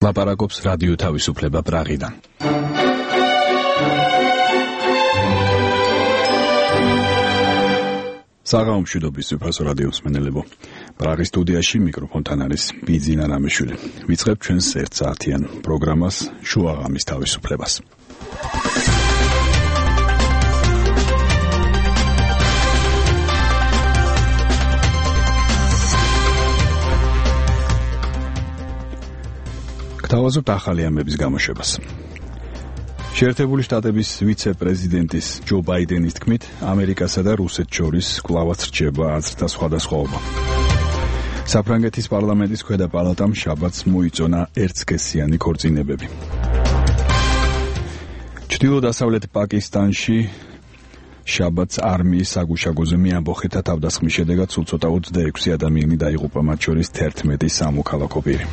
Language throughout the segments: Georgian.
ლაპარაკობს რადიო თავისუფლება პრაღიდან. საღამომშვიდობის უფასო რადიო მსმენელებო. პრაღის სტუდიაში მიკროფონთან არის ბიძინა რამეშვილი. ვიწყებ ჩვენს 1 საათიან პროგრამას შუაღამის თავისუფლებას. გთავაზობთ ახალი ამბების გამოშვებას. შეერთებული შტატების ვიცე-პრეზიდენტის ჯო ბაიდენის თქმით, ამერიკასა და რუსეთს შორის კვლავაც რჩება აზრთა სხვადასხვაობა. საფრანგეთის პარლამენტის ქვედა პალატამ შაბათს მოიწონა ერთსქესიანი ქორწინებები. ჩრდილო-დასავლეთ პაკისტანში შაბათს არმიის საგუშაგოზე მეამბოხეთა თავდასხმის შედეგად სულ ცოტა 26 ადამიანი დაიღუპა, მათ შორის 11 სამოქალაქო პირი.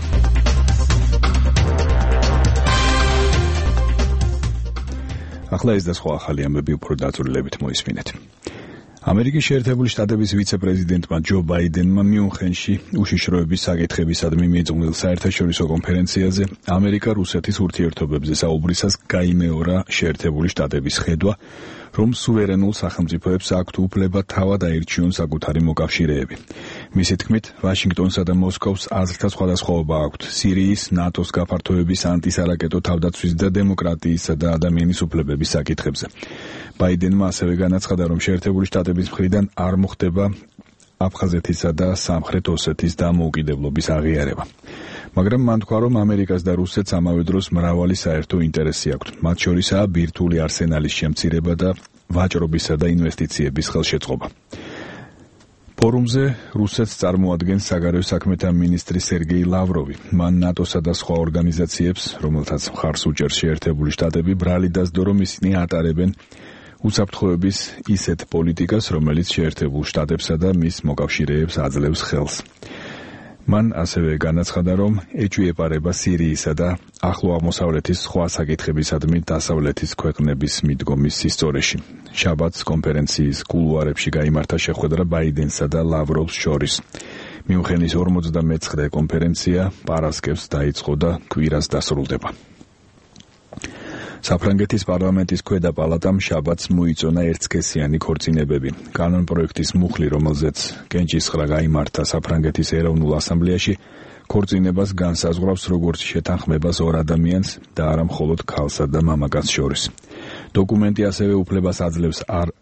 ახლა ეს და სხვა ახალი ამბები უფრო დაწვრილებით მოისმინეთ. ამერიკის შეერთებული შტატების ვიცე-პრეზიდენტმა ჯო ბაიდენმა მიუნხენში უშიშროების საკითხებისადმი მიძღვნილ საერთაშორისო კონფერენციაზე ამერიკა-რუსეთის ურთიერთობებზე საუბრისას გაიმეორა შეერთებული შტატების ხედვა, რომ სუვერენულ სახელმწიფოებს აქვთ უფლება თავად აირჩიონ საკუთარი მოკავშირეები. მისი თქმით, ვაშინგტონსა და მოსკოვს აზრთა სხვადასხვაობა აქვთ სირიის, ნატოს გაფართოების, ანტისარაკეტო თავდაცვის და დემოკრატიისა და ადამიანის უფლებების საკითხებზე. ბაიდენმა ასევე განაცხადა, რომ შეერთებული შტატების მხრიდან არ მოხდება აფხაზეთისა და სამხრეთ ოსეთის დამოუკიდებლობის აღიარება. მაგრამ მან თქვა, რომ ამერიკას და რუსეთს ამავე დროს მრავალი საერთო ინტერესი აქვთ. მათ შორისაა ბირთვული არსენალის შემცირება და ვაჭრობისა და ინვესტიციების ხელშეწყობა. ფორუმზე რუსეთს წარმოადგენს საგარეო საქმეთა მინისტრი სერგეი ლავროვი. მან ნატოსა და სხვა ორგანიზაციებს, რომელთაც მხარს უჭერს შეერთებული შტატები, ბრალი დასდო, რომ ისინი ატარებენ უსაფრთხოების ისეთ პოლიტიკას, რომელიც შეერთებულ შტატებსა და მის მოკავშირეებს აძლევს ხელს. მან ასევე განაცხადა, რომ ეჭვი-ეპარება სირიისა და ახლო აღმოსავლეთის სხვა საკითხებისადმი დასავლეთის ქვეყნების მიდგომის სისწორეში. შაბათს კონფერენციის კულუარებში გაიმართა შეხვედრა ბაიდენსა და ლავროვს შორის. მიუნხენის 59 კონფერენცია პარასკევს დაიწყო და კვირას დასრულდება. საფრანგეთის პარლამენტის ქვედა პალატამ შაბათს მოიწონა ერთსქესიანი ქორწინებები. კანონპროექტის მუხლი, რომელზეც კენჭისყრა გაიმართა საფრანგეთის ეროვნულ ასამბლეაში, ქორწინებას განსაზღვრავს როგორც შეთანხმებას ორ ადამიანს და არა მხოლოდ ქალსა და მამაკაცს შორის. დოკუმენტი ასევე უფლებას აძლევს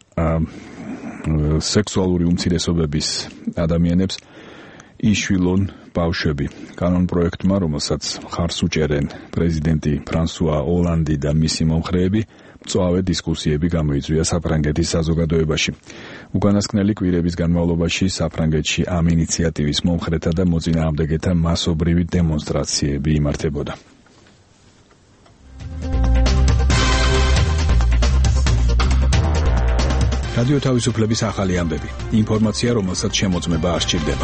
სექსუალური უმცირესობების ადამიანებს იშვილონ ბავშვები. კანონპროექტმა, რომელსაც მხარს უჭერენ პრეზიდენტი ფრანსუა ოლანდი და მისი მომხრეები, მწვავე დისკუსიები გამოიწვია საფრანგეთის საზოგადოებაში. უკანასკნელი კვირების განმავლობაში საფრანგეთში ამ ინიციატივის მომხრეთა და მოწინააღმდეგეთა მასობრივი დემონსტრაციები იმართებოდა. რადიო თავისუფლების ახალი ამბები. ინფორმაცია, რომელსაც შემოწმება არ სჭირდება.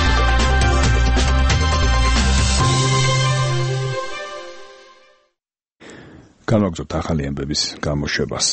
განვაგრძობთ ახალი ამბების გამოშვებას.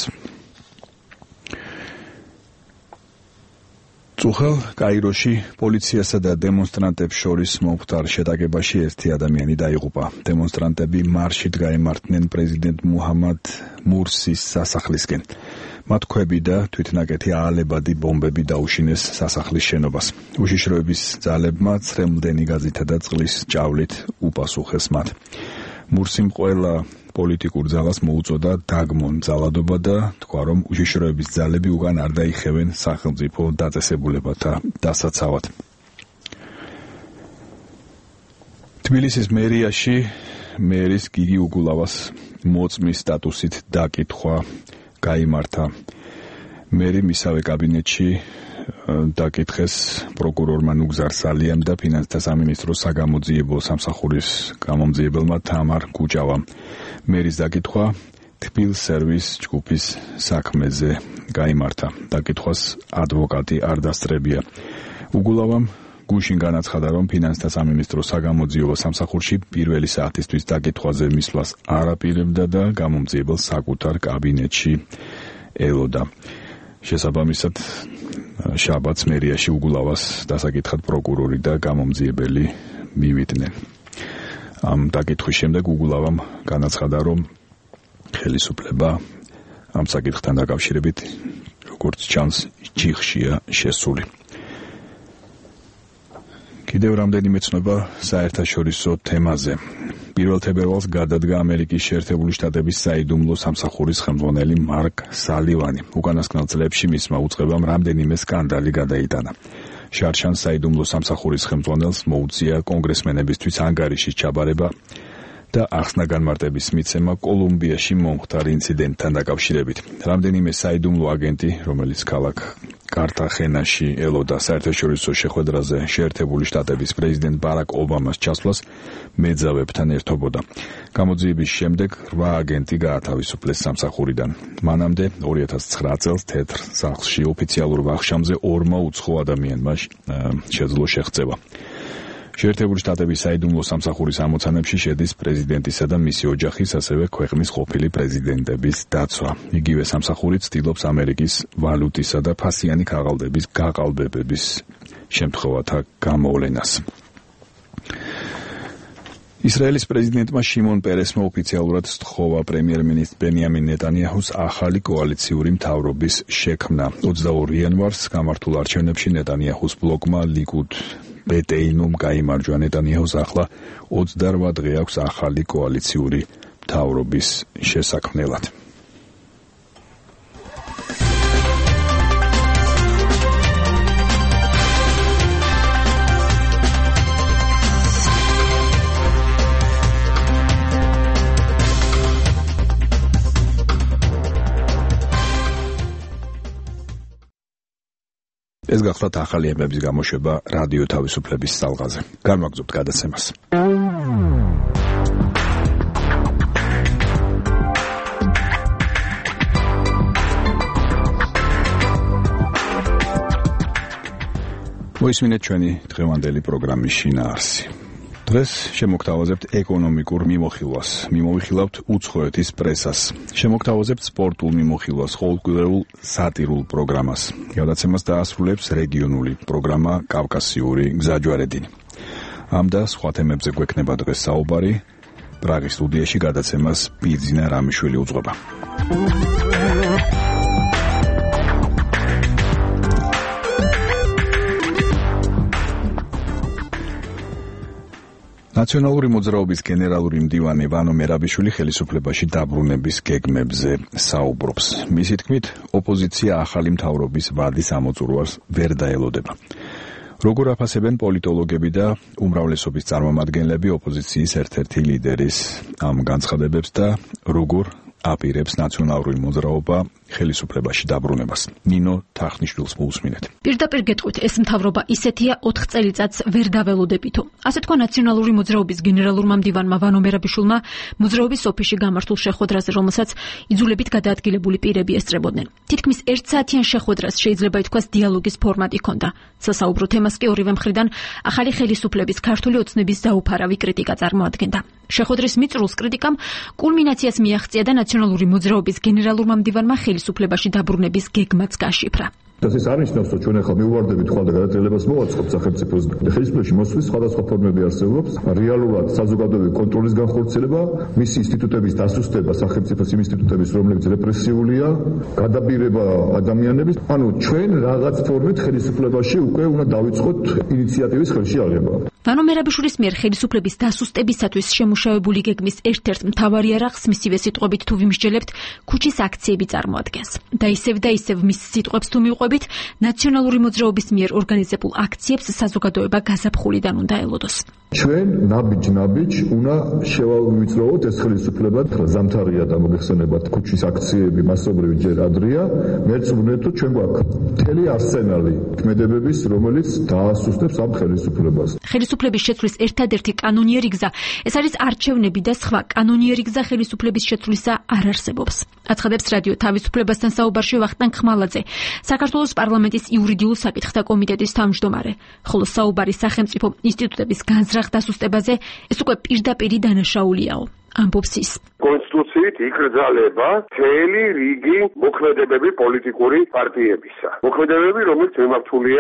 წუხელ კაიროში პოლიციასა და დემონსტრანტებს შორის მომხდარ შეტაკებაში 1 ადამიანი დაიღუპა. დემონსტრანტები მარშით გაემართნენ პრეზიდენტ მუჰამად მურსის სასახლისკენ. მათ ქვები და თვითნაკეთი აალებადი ბომბები დაუშინეს სასახლის შენობას. უშიშროების ძალებმა ცრემლდენი გაზითა და წყლის ჭავლით უპასუხეს მათ. მურსიმ ყველა პოლიტიკურ ძალას მოუწოდა დაგმონ ძალადობა და თქვა, რომ უშიშროების ძალები უკან არ დაიხევენ სახელმწიფო დაწესებულებათა დასაცავად. თბილისის მერიაში მერის გიგი უგულავას მოწმის სტატუსით დაკითხვა გაიმართა. მერი მისავე კაბინეტში დაკითხეს პროკურორმა ნუგზარ სალიამ და ფინანსთა სამინისტროს საგამოძიებო სამსახურის გამომძიებელმა თამარ კუჭავამ. მერის დაკითხვა თბილ სერვის ჯგუფის საქმეზე გაიმართა. დაკითხვას ადვოკატი არ დასწრებია. უგულავამ გუშინ განაცხადა, რომ ფინანსთა სამინისტროს საგამოძიებო სამსახურში პირველი საათისთვის დაკითხვაზე მისვლას არ აპირებდა და გამომძიებელს საკუთარ კაბინეტში ელოდა. შესაბამისად შაბათს მერიაში უგულავას დასაკითხად პროკურორი და გამომძიებელი მივიდნენ. ამ დაკითხვის შემდეგ უგულავამ განაცხადა, რომ ხელისუფლება ამ საკითხთან დაკავშირებით, როგორც ჩანს, ჯიხშია შესული. კიდევ რამდენიმე ცნობა საერთაშორისო თემაზე. 1 თებერვალს გადადგა ამერიკის შეერთებული შტატების საიდუმლო სამსახურის ხელმძღვანელი მარკ სალივანი. უკანასკნელ წლებში მისმა უწყებამ რამდენიმე სკანდალი გადაიტანა. შარშანს საიდუმლო სამსახურის ხელმძღვანელს მოუწია კონგრესმენებისთვის ანგარიშის ჩაბარება და ახსნა განმარტების მიცემა კოლუმბიაში მომხდარ ინციდენტთან დაკავშირებით. რამდენიმე საიდუმლო აგენტი, რომელიც ქალაქ კარტახენაში ელოდა საერთაშორისო შეხვედრაზე შეერთებული შტატების პრეზიდენტ ბარაკ ობამას ჩასვლას მეძავებთან ერთობოდა. გამოძიების შემდეგ 8 აგენტი გაათავისუფლეს სამსახურიდან. მანამდე 2009 წელს თეთრ სახლში ოფიციალურ ვახშამზე 2 უცხო ადამიანმა შეძლო შეღწევა. შეერთებული შტატების საიდუმლო სამსახურის ამოცანებში შედის პრეზიდენტისა და მისი ოჯახის, ასევე ქვეყნის ყოფილი პრეზიდენტების დაცვა. იგივე სამსახური ცდილობს ამერიკის ვალუტისა და ფასიანი ქაღალდების გაყალბებების შემთხვევათა გამოვლენას. ისრაელის პრეზიდენტმა შიმონ პერესმა ოფიციალურად სთხოვა პრემიერ-მინისტრ ბენიამინ ნეტანიაჰუს ახალი კოალიციური მთავრობის შექმნა. 22 იანვარს გამართულ არჩევნებში ნეტანიაჰუს ბლოკმა ლიკუდ ბეტეინუმ გაიმარჯვა. ნეტანიაჰუს ახლა 28 დღე აქვს ახალი კოალიციური მთავრობის შესაქმნელად. ეს გახლავთ ახალი ემების გამოშვება რადიო თავისუფლების სალღაზე. განვაგრძობთ გადაცემას. მოისმინეთ ჩვენი დღევანდელი პროგრამის შინაარსი. დღეს შემოგთავაზებთ ეკონომიკურ მიმოხილვას, მიმოვიხილავთ უცხოეთის პრესას, შემოგთავაზებთ სპორტულ მიმოხილვას, ყოველკვირეულ სატირულ პროგრამას. გადაცემას დაასრულებს რეგიონული პროგრამა კავკასიური გზაჯვარედინი. ამ და სხვა თემებზე გვექნება დღეს საუბარი. პრაღის სტუდიაში გადაცემას ბიძინა რამიშვილი უძღვება. ნაციონალური მოძრაობის გენერალური მდივანი ვანო მერაბიშვილი ხელისუფლებაში დაბრუნების გეგმებზე საუბრობს. მისი თქმით, ოპოზიცია ახალი მთავრობის ვადის ამოწურვას ვერ დაელოდება. როგორ აფასებენ პოლიტოლოგები და უმრავლესობის წარმომადგენლები ოპოზიციის ერთ-ერთი ლიდერის ამ განცხადებებს და როგორ აპირებს ნაციონალური მოძრაობა ხელისუფლებაში დაბრუნებას. ნინო თახნიშვილს მოусმინეთ. პირდაპირ გეტყვით, ეს მთავრობა ისეთია 4 წელიწადს ვერ დაველოდებითო. ასე თქვა ნაციონალური მოძრაობის გენერალურმა მდივანმა ვანო მერაბიშვილმა მოძრაობის ოფისში გამართულ შეხვედრაზე, რომელსაც იძულებით გადაადგილებული პირები ესწრებოდნენ. თითქმის 1 საათიან შეხვედრას შეიძლება ითქვას დიალოგის ფორმატი ჰქონდა. სასაუბრო თემას კი ორივე მხრიდან ახალი ხელისუფლების ქართული ოცნების დაუფარავი კრიტიკა წარმოადგენდა. შეხვედრის მიწრულს კრიტიკამ კულმინაციას მიაღწია და ნაციონალური მოძრაობის გენერალურმა მდივანმა ხელისუფლებაში დაბრუნების გეგმაც გაშიფრა. ეს არნიშნავს, რომ ჩვენ ახლა მივუვარდებით ხვალ და გადაწყვეტილებას მოვაწყობთ სახელმწიფოს ხელისუფლებაში მოსვლის სხვადასხვა ფორმები არსებობს. რეალურად საზოგადოებრივი კონტროლის განხორციელება, მისი ინსტიტუტების დასუსტება, სახელმწიფოს იმ ინსტიტუტების, რომლებიც რეპრესიულია, გადაბირება ადამიანების. ანუ ჩვენ რაღაც ფორმით ხელისუფლებაში უკვე უნდა დავიწყოთ ინიციატივის ხელში აღება. ვანო მერაბიშვილის მიერ ხელისუფლების დასუსტებისათვის შემუშავებული გეგმის ერთ-ერთ მთავარი არახს მისივე სიტყვებით თუ ვიმსჯელებთ, ქუჩის აქციები წარმოადგენს. და ისევ მის სიტყვებს თუ მივყვებით, ნაციონალური მოძრაობის მიერ ორგანიზებულ აქციებს საზოგადოება გაზაფხულიდან უნდა ელოდოს. ჩვენ ნაბიჯ უნდა შევავიწროოთ ეს ხელისუფლება. ზამთარია და მოგეხსენებათ ქუჩის აქციები მასობრივი ჯერ ადრეა. მეც ვუნდათ, რომ ჩვენ გვაქვს მთელი არსენალი ქმედებების, რომელიც დაასუსტებს ამ ხელისუფლებას. ხელისუფლების შეცვლის ერთადერთი კანონიერი გზა ეს არის არჩევნები და სხვა კანონიერი გზა ხელისუფლების შეცვლისა არ არსებობს. აცხადებს რადიო თავისუფლებასთან საუბარში ვახტანგ ხმალაძე, საქართველოს პარლამენტის იურიდიულ საკითხთა კომიტეტის თავმჯდომარე, ხოლო საუბარი სახელმწიფო ინსტიტუტების განზრახ დასუსტებაზე ეს უკვე პირდაპირი დანაშაულიაო. ამბობს ის. კონსტიტუციით იკრძალება მთელი რიგი მოქმედებები პოლიტიკური პარტიებისა. მოქმედებები, რომელიც მიმართულია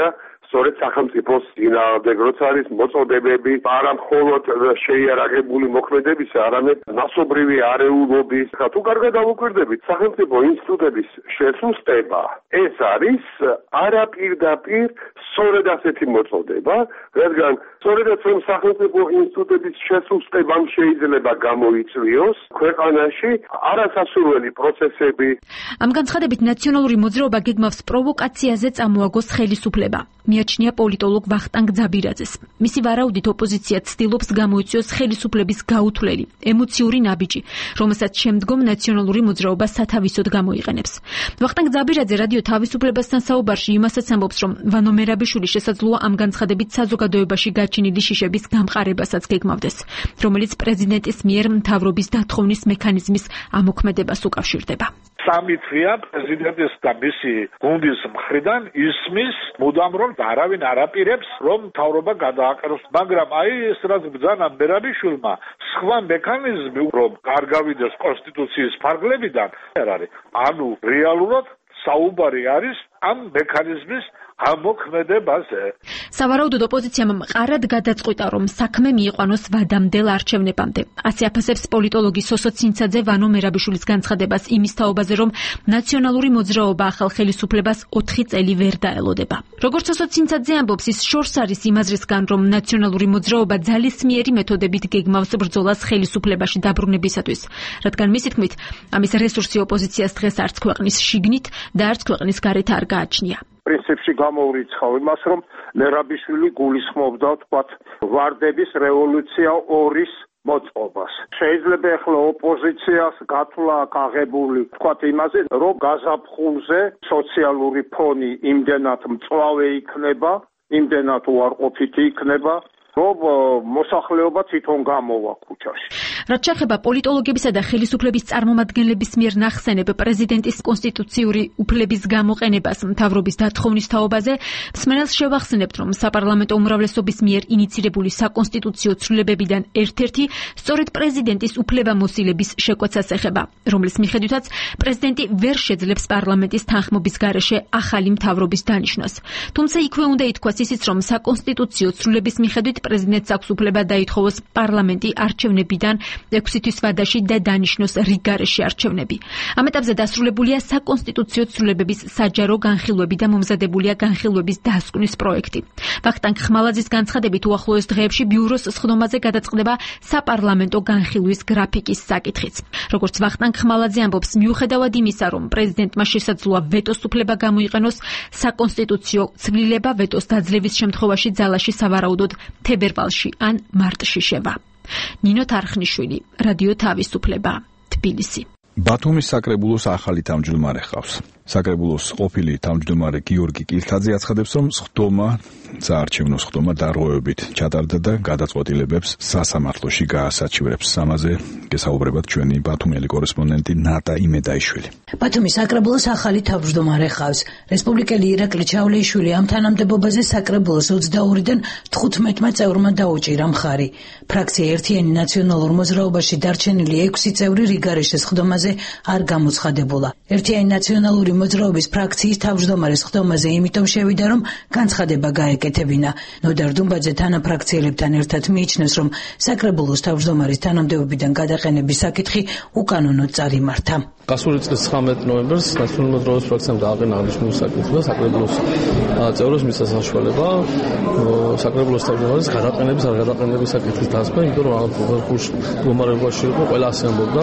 სწორედ სახელმწიფოს წინააღმდეგ, როცა არის მოწოდებები არა მხოლოდ შეიარაღებული მოქმედებისა, არამედ მასობრივი არეულობის, თუ კარგად დავუკვირდებით, სახელმწიფო ინსტიტუტების შესუსტება, ეს არის არაპირდაპირ სწორედ ასეთი მოწოდება, რადგან სწორედაც რომ სახელმწიფო ინსტიტუტების შესუსტებამ შეიძლება გამოიწვიოს ქვეყანაში არასასურველი პროცესები. ამ განცხადებით ნაციონალური მოძრაობა გეგმავს პროვოკაციაზე წამოაგოს ხელისუფლება. მიაჩნია პოლიტოლოგ ვახტანგ ძაბირაძეს. მისი ვარაუდით ოპოზიცია ცდილობს გამოიწვიოს ხელისუფლების გაუთვლელი, ემოციური ნაბიჯი, რომელსაც შემდგომ ნაციონალური მოძრაობა სათავისოდ გამოიყენებს. ვახტანგ ძაბირაძე რადიო თავისუფლებასთან საუბარში იმასაც ამბობს, რომ ვანო მერაბიშვილი შესაძლოა ამ განცხადებით საზოგადოებაში გაჩენილი შიშების გამყარებასაც გეგმავდეს, რომელიც პრეზიდენტის მიერ მთავრობის დათხოვნის მექანიზმის ამოქმედებას უკავშირდება. სამი თვეა პრეზიდენტის და მისი გუნდის მხრიდან ისმის მუდამ რომ არავინ არაპირებს რომ მთავრობა გადააყენოს, მაგრამ აი ეს რაც ბრძანა მერაბიშვილმა სხვა მექანიზმი რომ გარგავიდეს კონსტიტუციის ფარგლებიდან არ არის. ანუ რეალურად საუბარი არის ამ მექანიზმის ამოქმედებაზე. სავარაუდოდ ოპოზიციამ მყარად გადაწყვიტა, რომ საქმე მიიყვანოს ვადამდელ არჩევნებამდე. ასე აფასებს პოლიტოლოგი სოსო ცინცაძე ვანო მერაბიშვილის განცხადებას იმის თაობაზე, რომ ნაციონალური მოძრაობა ახალ ხელისუფლებას 4 წელი ვერ დაელოდება. როგორც სოსო ცინცაძე ამბობს, ის შორს არის იმ აზრისგან, რომ ნაციონალური მოძრაობა ძალისმიერი მეთოდებით გეგმავს ბრძოლას ხელისუფლებაში დაბრუნებისათვის, რადგან მისი თქმით, ამის რესურსი ოპოზიციას დღეს არც ქვეყნის შიგნით და არც ქვეყნის გარეთ არ გააჩნია. პრინციპში გამოურიცხავ იმას, რომ მერაბიშვილი გულისხმობდა თქვათ ვარდების რევოლუცია 2-ის მოწყობას. შეიძლება ახლა ოპოზიციას გათვლა აღებული თქვათ იმაზე, რომ გაზაფხულზე სოციალური ფონი იმდენად მწვავე იქნება, იმდენად უარყოფითი იქნება, რომ მოსახლეობა თვითონ გამოვა ქუჩაში. რაც შეეხება პოლიტოლოგებისა და ხელისუფლების წარმომადგენლების მიერ ნახსენებ პრეზიდენტის კონსტიტუციური უფლების გამოყენებას მთავრობის დათხოვნის თაობაზე, მსმენელს შევახსენებთ, რომ საპარლამენტო უმრავლესობის მიერ ინიცირებული საკონსტიტუციო ცვლილებებიდან ერთ-ერთი სწორედ პრეზიდენტის უფლებამოსილების შეკვეცას ეხება, რომლის მიხედვითაც პრეზიდენტი ვერ შეძლებს პარლამენტის თანხმობის გარეშე ახალი მთავრობის დანიშვნას. თუმცა იქვე უნდა ითქვას ისიც, რომ საკონსტიტუციო ცვლილების მიხედვით პრეზიდენტს აქვს უფლება დაითხოვოს პარლამენტი არჩევნებიდან 6 თვის ვადაში და დანიშნოს რიგარეში არჩევნები. ამ ეტაპზე დასრულებულია საკონსტიტუციო ცვლილებების საჯარო განხილვები და მომზადებულია განხილვების დასკვნის პროექტი. ვახტანგ ხმალაძის განცხადებით უახლოეს დღეებში ბიუროს სხდომაზე გადაწყდება საპარლამენტო განხილვის გრაფიკის საკითხიც. როგორც ვახტანგ ხმალაძე ამბობს, მიუხედავად იმისა, რომ პრეზიდენტმა შესაძლოა ვეტოს უფლება გამოიყენოს, საკონსტიტუციო ცვლილება ვეტოს დაძლევის შემთხვევაში ძალაში სავარაუდოდ თებერვალში ან მარტში შევა. ნინო თარხნიშვილი, რადიო თავისუფლება, თბილისი. ბათუმის საკრებულოს ახალი თავმჯდომარე ხავს. საკრებულოს ყოფილი თავმჯდომარე გიორგი კილთაძე აცხადებს, რომ სხდომა, საარჩევნო სხდომა დარღვევებით ჩატარდა და გადაწყვეტილებებს სასამართლოში გაასაჩივრებს. ამაზე გესაუბრებათ ჩვენი ბათუმელი კორესპონდენტი ნატა იმედაიშვილი. ბათუმის საკრებულოს ახალი თავმჯდომარე ხავს. რესპუბლიკელი ირაკლი ჩავლეიშვილი ამ თანამდებობაზე საკრებულოს 22-დან 15 წევრმა დაუჭირა მხარი. ფრაქცია ერთიანი ნაციონალურ მოძრაობაში დარჩენილი 6 წევრი რიგარეშე სხდომაზე არ გამოცხადებულა. ერთიანი ნაციონალური მოძრაობის ფრაქციის თავმჯდომარის სხდომაზე იმიტომ შევიდა, რომ განცხადება გაეკეთებინა. ნოდარ დუმბაძე თანაფრაქციელებთან ერთად მიიჩნევს, რომ საკრებულოს თავმჯდომარის თანამდებობიდან გადაყენების საკითხი უკანონოდ წარიმართა. გასული წლის 19 ნოემბერს ნაციონალური მოძრაობის ფრაქციამ დააყენა აღნიშნული საკითხი და საკრებულოს წევრებს მისცა საშუალება საკრებულოს თავმჯდომარის გადაყენების არ გადაყენების საკითხის დასმა, იმიტომ რომ ამ მდგომარეობაში იყო ყველა ასე ამბობდა.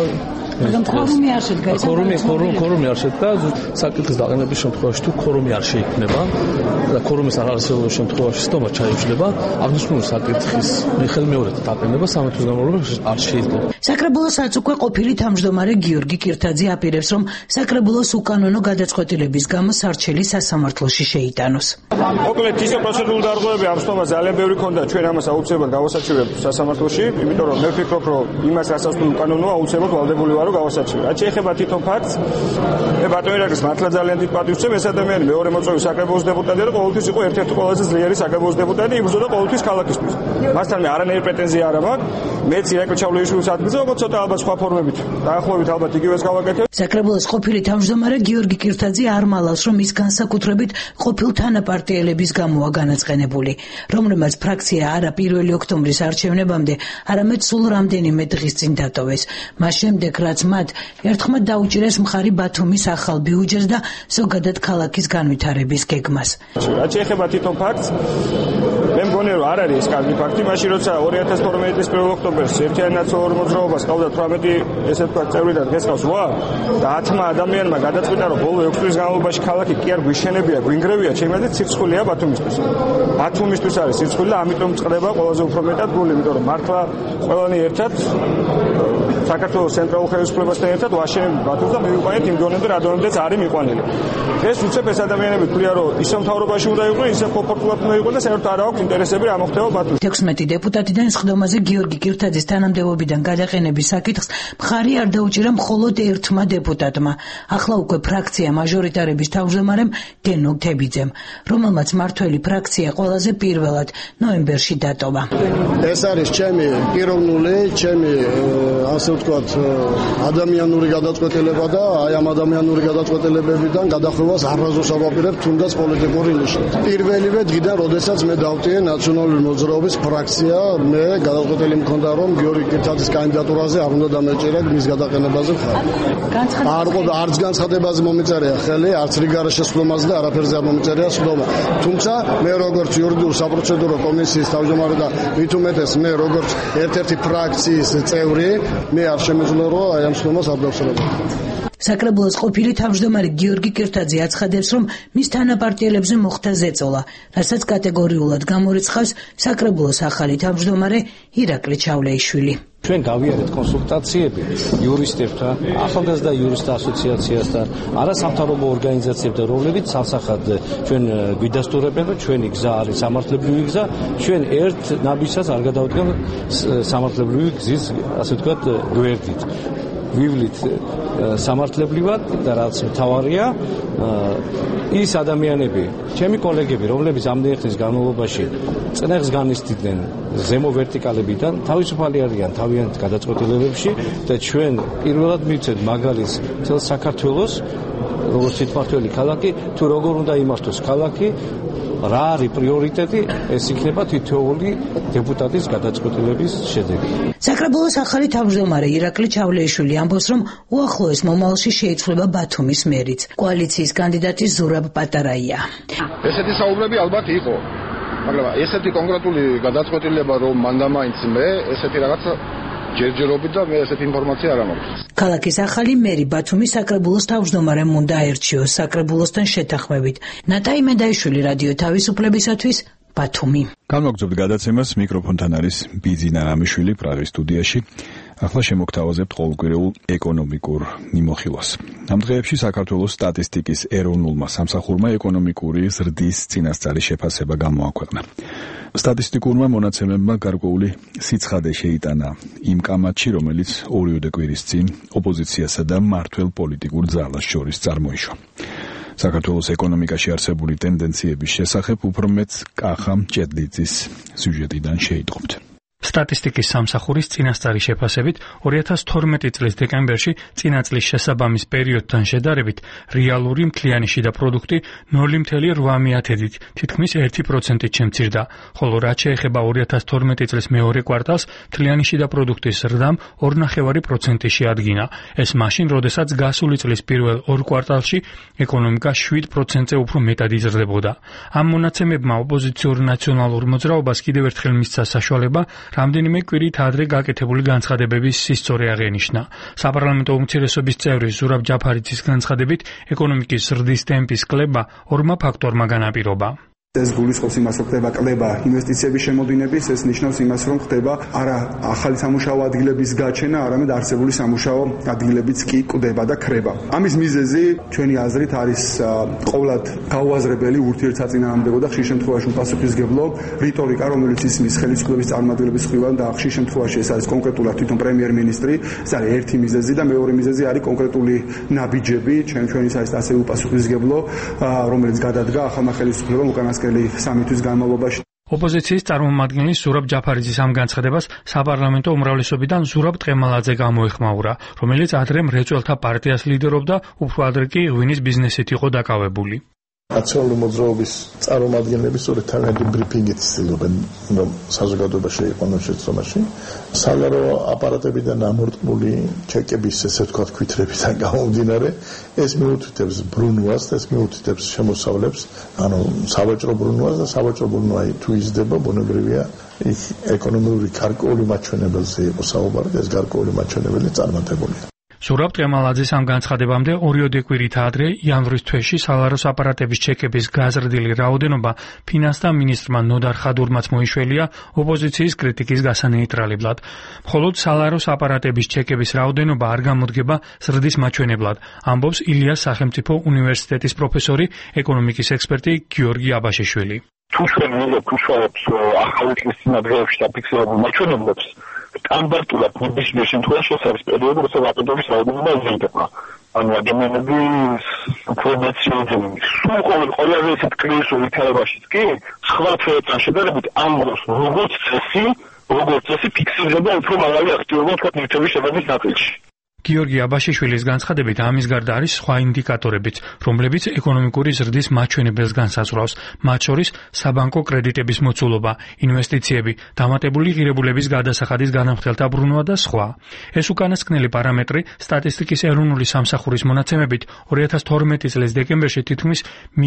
ქორუმი არ შედგა. ქორუმი არ შედგა. საკითხის დაყენების შემთხვევაში თუ ქორუმი არ შეიქმნება და ქორუმის არარსებობის შემთხვევაში სხდომა ჩაიშლება, აღნიშნული საკითხის მეხელმეორედ დაყენება 3 თვის განმავლობაში არ შეიძლება. საკრებულოს უკვე ყოფილი თავმჯდომარე გიორგი კირთაძე აპირებს, რომ საკრებულოს უკანონო გადაწყვეტილების გამო სარჩელი სასამართლოში შეიტანოს. მოკლედ ისე პროცედურული დარღვევები ამ სხდომას ძალიან ბევრი ქონდა, ჩვენ ამას აუცილებლად გავასაჩივრებთ სასამართლოში, იმიტომ რომ მე ვფიქრობ, რომ იმას რასაც თუ უკანონოა აუცილებლად ვალდებული ვარ რომ გავასაჩივრე. რაც შეეხება თვითონ ფაქტს, მე ბატონი რაგის მართლა ძალიან დიდ პატივს ვცემ, ეს ადამიანი მეორე მოწვევის საკრებულოს დეპუტატია და ყოველთვის იყო ერთ-ერთი ყველაზე ძლიერი საკრებულოს დეპუტატი, იბრძოდა ყოველთვის ქალაქისთვის. მასთან მე არანაირი პრეტენზია არ მაქვს. მეც ირაკლი ჩავლეიშვილის ადგილზე, როგორც ცოტა ალბათ სხვა ფორმებით. დაახლოებით ალბათ იგივეს გავაკეთებ. საკრებულოს ყოფილი თავმჯდომარე გიორგი კირთაძე არ მალავს, რომ ის განსაკუთრებით ყოფილ თანაპარტიელების გამოა განაწყენებული, რომლებმაც ფრაქცია არა 1 ოქტომბრის არჩევნებამდე, არამედ სულ რამდენიმე დღის წინ დატოვეს. მას შემდეგ, რაც მათ ერთხმად დაუჭირეს მხარი ბათუმის ახალ ბიუჯეტს და ზოგადად ქალაქის განვითარების გეგმას. რაც შეეხება თვითონ ფაქტს, მე მგონი რომ არ არის ეს კარგი ფაქტი, მაშინ როცა 2012 წლის 1 ოქტომბერს ერთიანი ნაციონალური მოძრაობას ყავდა 18 ესე ვთქვათ წევრიდან დღეს ყავს ვა და 10 ადამიანმა გადაწყვიტა რომ ბოლო 6 წლის განმავლობაში ქალაქი კი არ გვიშენებია, გვინგრევია, ჩემი ცირცხულია ბათუმისთვის. ბათუმისთვის არის ცირცხული და ამიტომ წდება ყველაზე უფრო მეტად გული, იმიტომ რომ მართლა ყველანი ერთად საქართველოს ცენტრალურ ხელისუფლებასთან ერთად ვაშენებთ ბათუმს და მივიყვანეთ იმ დონემდე, რა დონემდეც არის მიყვანილი. ეს უცებ ეს ადამიანები ქვია რომ ისე მთავრობაში უნდა იყვნენ, ისე პოპულარულად უნდა იყვნენ და საერთოდ არ აქვს ინტერესები რა მოხდება ბათუმში. 16 დეპუტატიდან სხდომაზე გიორგი კირთაძის თანამდებობიდან გადაყენების საკითხს მხარი არ დაუჭირა მხოლოდ ერთმა დეპუტატმა. ახლა უკვე ფრაქცია მაჟორიტარების თავმჯდომარემ გენო თებიძემ, რომელმაც მართველი ფრაქცია ყველაზე პირველად ნოემბერში დატოვა. ეს არის ჩემი პიროვნული, ჩემი ასე ვთქვათ, ადამიანური გადაწყვეტილება და აი ამ ადამიანური გადაწყვეტილებებიდან გადახვევას არასდროს ავაპირებ თუნდაც პოლიტიკური ნიშნით. პირველივე დღიდან, როდესაც მე დავტიე ნაციონალური მოძრაობის ფრაქცია, მე გადაწყვეტილი მქონდა, რომ გიორგი კირთაძის კანდიდატურაზე არ უნდა დამეჭერა მის გადაყენებაზე ხარ. არც განცხადებაზე მომიწერია ხელი, არც რიგარ შესრულმაზე და არაფერზე არ მომიწერია სხდომა. თუმცა მე როგორც იურიდიულ საპროცედურო კომისიის თავმჯდომარე და მით უმეტეს მე როგორც ერთ-ერთი ფრაქციის წევრი, მე არ შემეძლო რომ აი ამ სხდომას არ დავსრულებო. საკრებულოს ყოფილი თავმჯდომარე გიორგი კირთაძე აცხადებს, რომ მის თანაპარტიელებზე მოხდა ზეწოლა, რასაც კატეგორიულად გამორიცხავს საკრებულოს ახალი თავმჯდომარე ირაკლი ჩავლეიშვილი. ჩვენ გავიარეთ კონსულტაციები იურისტებთან, ახალგაზრდა იურისტთა ასოციაციასთან, არასამთავრობო ორგანიზაციებთან, რომლებიც სასახად ჩვენ გვიდასტურებენ, რომ ჩვენი გზა არის სამართლებრივი გზა, ჩვენ ერთ ნაბიჯსაც არ გადავდგენ სამართლებრივი გზის, ასე ვთქვათ, გვერდით. ვივლით სამართლებრივად და რაც მთავარია, ის ადამიანები, ჩემი კოლეგები, რომლებიც ამდენი ხნის განმავლობაში წნეხს განიცდიდნენ ზემო ვერტიკალებიდან, თავისუფალი არიან თავიანთ გადაწყვეტილებებში და ჩვენ პირველად მივცეთ მაგალითს მთელ საქართველოს, როგორც თვითმმართველი ქალაქი, თუ როგორ უნდა იმართოს ქალაქი, რა არის პრიორიტეტი, ეს იქნება თითოეული დეპუტატის გადაწყვეტილების შედეგი. საკრებულოს ახალი თავმჯდომარე ირაკლი ჩავლეიშვილი ამბობს, რომ უახლოეს მომავალში შეიცვლება ბათუმის მერიც. კოალიციის კანდიდატი ზურაბ პატარაია. ესეთი საუბრები ალბათ იყო, მაგრამ ესეთი კონკრეტული გადაწყვეტილება რომ მანდამაინც მე ესეთი რაღაცა ჯერჯერობით და მე ესეთი ინფორმაცია არ მაქვს. ქალაქის ახალი მერი ბათუმის საკრებულოს თავმჯდომარემ უნდა აერჩიოს საკრებულოსთან შეთანხმებით. ნატაი მედაიშვილი, რადიო თავისუფლებისათვის, ბათუმი. განმოგწევთ გადაცემას, მიკროფონთან არის ბიძინა რამიშვილი პრაღის სტუდიაში. ახლა შემოგთავაზებთ ყოველკვირეულ ეკონომიკურ მიმოხილვას. ამ დღეებში საქართველოს სტატისტიკის ეროვნულმა სამსახურმა ეკონომიკური ზრდის წინასწარი შეფასება გამოაქვეყნა. სტატისტიკურმა მონაცემებმა გარკვეული სიცხადე შეიტანა იმ კამათში, რომელიც ორივე კვირის წინ ოპოზიციასა და მმართველ პოლიტიკურ ძალას შორის წარმოიშვა. საქართველოს ეკონომიკაში არსებული ტენდენციების შესახებ უფრო მეტს კახა ჭედლიძის სიუჟეტიდან შეიტყობთ. სტატისტიკის სამსახურის წინასწარი შეფასებით 2012 წლის დეკემბერში წინა წლის შესაბამის პერიოდთან შედარებით რეალური მთლიანი შიდა პროდუქტი 0.8%-ით, თითქმის 1%-ით შემცირდა, ხოლო რაც შეეხება 2012 წლის მეორე კვარტალს, მთლიანი შიდა პროდუქტის ზრდამ 2.5%-ში შეადგინა. ეს მაშინ, როდესაც გასული წლის პირველ ორ კვარტალში ეკონომიკა 7%-ზე უფრო მეტად იზრდებოდა. ამ მონაცემებმა ოპოზიციურ ნაციონალურ მოძრაობას კიდევ ერთხელ მისცა საშუალება რამდენიმე კვირით ადრე გაკეთებული განცხადებების სისწორე აღენიშნა. საპარლამენტო უმცირესობის წევრი ზურაბ ჯაფარიძის განცხადებით, ეკონომიკის ზრდის ტემპის კლება ორმა ფაქტორმა განაპირობა. ეს გულისხმობს იმას, რომ ხდება კლება ინვესტიციების შემოდინების, ეს ნიშნავს იმას, რომ ხდება არა ახალი სამუშაო ადგილების გაჩენა, არამედ არსებული სამუშაო ადგილებიც კი კვდება და ქრება. ამის მიზეზი ჩვენი აზრით არის ყოვლად გაუაზრებელი ურთიერთსაწინააღმდეგო და ხშირ შემთხვევაში უპასუხისმგებლო რიტორიკა, რომელიც ისმის ხელისუფლების წარმომადგენლების მხრიდან და ხშირ შემთხვევაში ეს არის კონკრეტულად თვითონ პრემიერ-მინისტრი. ეს არის ერთი მიზეზი და მეორე მიზეზი არის კონკრეტული ნაბიჯები, ჩვენთვის არის ასევე უპასუხისმგებლო, რომელიც გადადგა ახალმა ხელისუფლებამ უკანასკნელი სამი თვის განმავლობაში. ოპოზიციის წარმომადგენელი ზურაბ ჯაფარიძის ამ განცხადებას საპარლამენტო უმრავლესობიდან ზურაბ ტყემალაძე გამოეხმაურა, რომელიც ადრე მრეწველთა პარტიას ლიდერობდა, უფრო ადრე კი ღვინის ბიზნესით იყო დაკავებული. ნაციონალური მოძრაობის წარმომადგენლები სწორედ თავიანთი ბრიფინგით ცდილობენ, რომ საზოგადოებაში იყონოს შეცდომაში. საგარეო აპარატებიდან ამორტყმული ჩეკების, ესე ვთქვათ, ქვითრებიდან გამომდინარე, ეს მიუთითებს ბრუნვას და ეს მიუთითებს შემოსავლებს, ანუ სავაჭრო ბრუნვას და სავაჭრო ბრუნვა თუ იზრდება, ბუნებრივია, იქ ეკონომიკური გარკვეული მაჩვენებელზე იყო საუბარი და ეს გარკვეული მაჩვენებელი წარმატებულია. ზურაბ ტყემალაძის ამ განცხადებამდე 2 კვირით ადრე იანვრის თვეში სალაროს აპარატების ჩეკების გაზრდილი რაოდენობა ფინანსთა მინისტრმა ნოდარ ხადურმაც მოიშველია ოპოზიციის კრიტიკის გასანეიტრალებლად. მხოლოდ სალაროს აპარატების ჩეკების რაოდენობა არ გამოდგება ზრდის მაჩვენებლად, ამბობს ილიას სახელმწიფო უნივერსიტეტის პროფესორი, ეკონომიკის ექსპერტი გიორგი აბაშიშვილი. თუ ჩვენ ვუშვებთ ახალი წლის წინადღეებში დაფიქსირებულ მაჩვენებლებს, სტანდარტულად ნებისმიერ შემთხვევაში ეს არის პერიოდი, როცა ვაჭრობის რაოდენობა იზრდება. ანუ ადამიანები ინფორმაციაზე სულ ყველაზე ისეთ კრიზისულ ვითარებაშიც კი სხვა თვეებთან შედარებით ამბობს როგორც წესი ფიქსირდება უფრო მაღალი აქტივობა თქვა ნივთების შეფასების ნაწილში. გიორგი აბაშიშვილის განცხადებით ამის გარდა არის სხვა ინდიკატორებიც, რომლებიც ეკონომიკური ზრდის მაჩვენებელს განსაზღვრავს, მათ შორის საბანკო კრედიტების მოცულობა, ინვესტიციები, დამატებული ღირებულების გადასახადის განამხნელთა ბრუნვა და სხვა. ეს უკანასკნელი პარამეტრი სტატისტიკის ეროვნული სამსახურის მონაცემებით 2012 წლის დეკემბერში თითქმის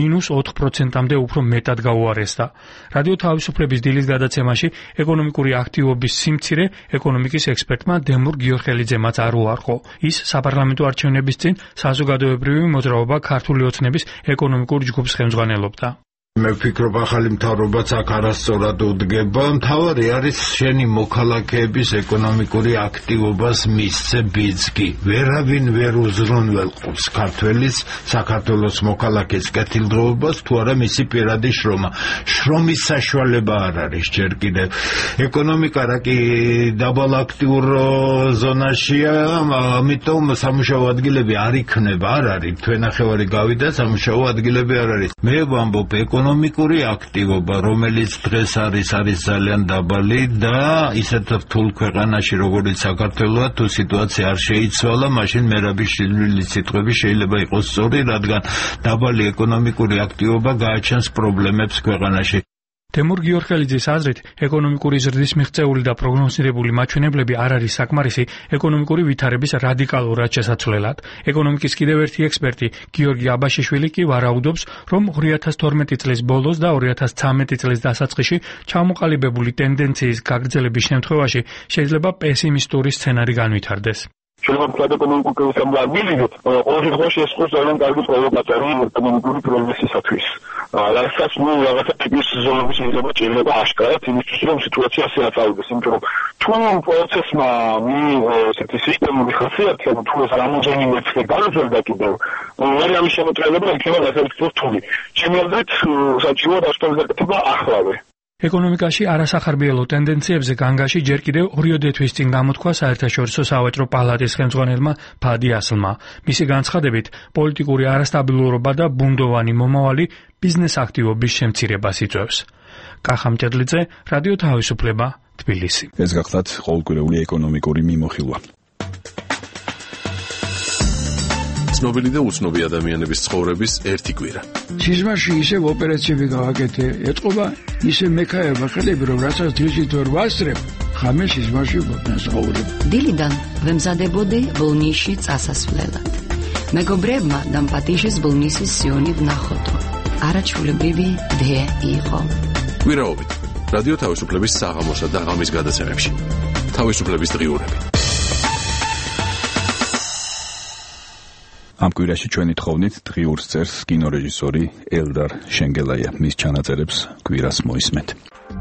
-4%-მდე უფრო მეტად გაუარესდა. რადიო თავისუფლების დილის გადაცემაში ეკონომიკური აქტივობის სიმცირე ეკონომიკის ექსპერტმა დემურ გიორხელიძემაც არ უარყო. ის საპარლამენტო არჩევნების წინ საზოგადოებრივი მოძრაობა ქართული ოცნების ეკონომიკურ ჯგუფს ხელმძღვანელობდა. მე ვფიქრობ, ახალი მთავრობაც აქ არასწორად უდგება. მთავარი არის შენი მოქალაქეების ეკონომიკური აქტივობას მისცე ბიძგი. ვერავინ ვერ უზრუნველყოფს ქართველის, საქართველოს მოქალაქის კეთილდღეობას, თუ არა მისი პირადი შრომა. შრომის საშუალება არ არის ჯერ კიდევ. ეკონომიკა რა კი დაბალ აქტიურ ზონაშია, ამიტომ სამუშაო ადგილები არ იქნება, არ არის. თვენახევარი გავიდა, სამუშაო ადგილები არ არის. მე ვამბობ, ეკონომიკური აქტივობა, რომელიც დღეს არის ძალიან დაბალი და ისეთ რთულ ქვეყანაში, როგორც საქართველოა, თუ სიტუაცია არ შეიცვალა, მაშინ მერაბიშვილის სიტყვები შეიძლება იყოს სწორი, რადგან დაბალი ეკონომიკური აქტივობა გააჩენს პრობლემებს ქვეყანაში. დემურ გიორხელიძის აზრით, ეკონომიკური ზრდის მიღწეული და პროგნოზირებული მაჩვენებლები არ არის საკმარისი ეკონომიკური ვითარების რადიკალურად შესაცვლელად. ეკონომიკის კიდევ ერთი ექსპერტი, გიორგი აბაშიშვილი კი ვარაუდობს, რომ 2012 წლის ბოლოს და 2013 წლის დასაწყისში ჩამოყალიბებული ტენდენციის გაგრძელების შემთხვევაში შეიძლება პესიმისტური სცენარი განვითარდეს. შეიძლება ვთქვათ, ეკონომიკური კრიზისთან დაგმილიდოთ, ყოველ შემთხვევაში ეს ყურს ძალიან კარგი პროვოკატორი ეკონომიკური პროგრესისათვის. რასაც რაღაცა ტიპის ზონების მიღება ჭირდება აშკარად იმისთვის, რომ სიტუაცია ასე აწავდეს, იმიტომ რომ თუ პროცესმა ესეთი სისტემური ხასიათი, ანუ თუ ეს რამოდენიმე წელი განვითარდა კიდევ, მე ამის შემოწმება იქნება გასაოცარი რთული. ჩემი აზრით, საჭიროა დასტოს გაკეთება ახლავე. ეკონომიკაში არასახარბიელო ტენდენციებზე განგაში ჯერ კიდევ 2 თვის წინ გამოთქვა საერთაშორისო სავაჭრო პალატის ხელმძღვანელმა ფადი ასლმა. მისი განცხადებით, პოლიტიკური არასტაბილურობა და ბუნდოვანი მომავალი ბიზნეს აქტივობის შემცირებას იწვევს. კახა მჭედლიძე, რადიო თავისუფლება, თბილისი. ეს გახლავთ ყოველკვირეული ეკონომიკური მიმოხილვა. ცნობილი და უცნობი ადამიანების ცხოვრების ერთი კვირა. სიზმარში ისევ ოპერაციები გავაკეთე, ეთყობა ისე მექაერმა ხელები, რომ რასაც დღისით ვერ ვასწრებ, ხამე სიზმარში ვცხოვრობ. დილიდან ვემზადებოდი ბოლნისში წასასვლელად. მეგობრებმა დამპატიჟეს ბოლნისის სიონი ვნახოთო. არაჩვეულებრივი დე იყო. კვირაობით რადიო თავისუფლების საღამოსა და ღამის გადაცემებში. თავისუფლების დღიურები. ამ კვირაში ჩვენი თხოვნით დღიურს წერს კინორეჟისორი ელდარ შენგელაია. მის ჩანაწერებს კვირას მოისმენთ.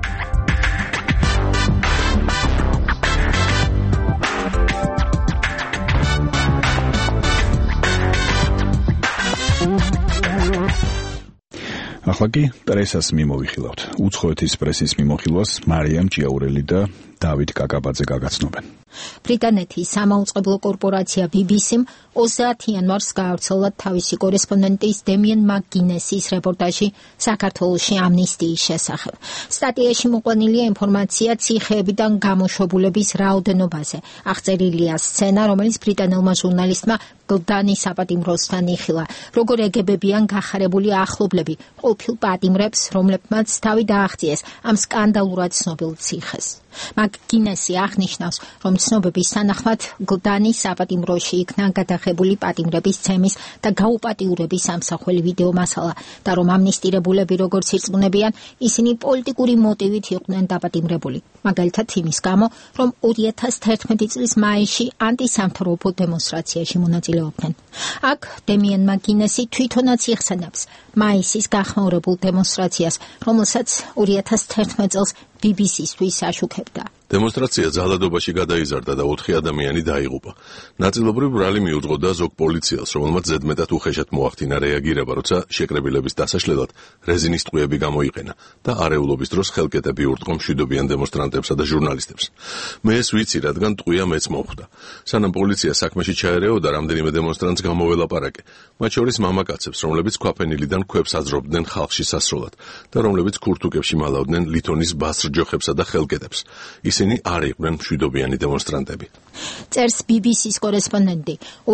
ახლა კი პრესას მიმოვიხილავთ. უცხოეთის პრესის მიმოხილვას მარიამ ჭიაურელი და დავით კაკაბაძე გაგაცნობენ. ბრიტანეთის სამაუწყებლო კორპორაცია BBC-მ 30 იანვარს გაავრცელა თავისი კორესპონდენტის დემიენ მაკგინესის რეპორტაჟი საქართველოში ამნისტიის შესახებ. სტატიაში მოყვანილია ინფორმაცია ციხეებიდან გამოშვებულების რაოდენობაზე. აღწერილია სცენა, რომელიც ბრიტანელმა ჟურნალისტმა გლდანი საპატიმროსთან იხილა, როგორ ეგებებიან გახარებული ახლობლები ყოფილ პატიმრებს, რომლებმაც თავი დააღწიეს ამ სკანდალურად ცნობილ ციხეს. მაკგინესი აღნიშნავს, რომ ცნობების თანახმად გლდანი საპატიმროში იქნა გადაღებული პატიმრების ცემის და გაუპატიურების სამსახველი ვიდეო მასალა და რომ ამნისტირებულები როგორც ირწმუნებიან, ისინი პოლიტიკური მოტივით იყვნენ დაპატიმრებული. მაგალითად იმის გამო, რომ 2011 წლის მაისში ანტისამთავრობო დემონსტრაციაში მონაწილეობდნენ. აქ დემიენ მაკგინესი თვითონაც იხსენებს მაისის გახმაურებულ დემონსტრაციას, რომელსაც 2011 წელს BBC-ისთვის აშუქებდა. დემონსტრაცია ძალადობაში გადაიზარდა და 4 ადამიანი დაიღუპა. ნაწილობრივ ბრალი მიუძღოდა ზოგ პოლიციელს, რომელმაც ზედმეტად უხეშად მოახდინა რეაგირება, როცა შეკრებილების დასაშლელად რეზინის ტყვიები გამოიყენა და არეულობის დროს ხელკეტები ურტყო მშვიდობიან დემონსტრანტებსა და ჟურნალისტებს. მე ეს ვიცი, რადგან ტყვია მეც მოხვდა. სანამ პოლიცია საქმეში ჩაერეოდა, რამდენიმე დემონსტრანტს გამოველაპარაკე, მათ შორის მამაკაცებს, რომლებიც ქვაფენილიდან ქვებს აძრობდნენ ხალხში სასროლად და რომლებიც ქურთუკებში მალავდნენ ლითონის ბასრჯოხებსა და ხელკეტებს. ისინი არ იყვნენ მშვიდობიანი დემონსტრანტები. წერს BBC-ს კორესპონდენტი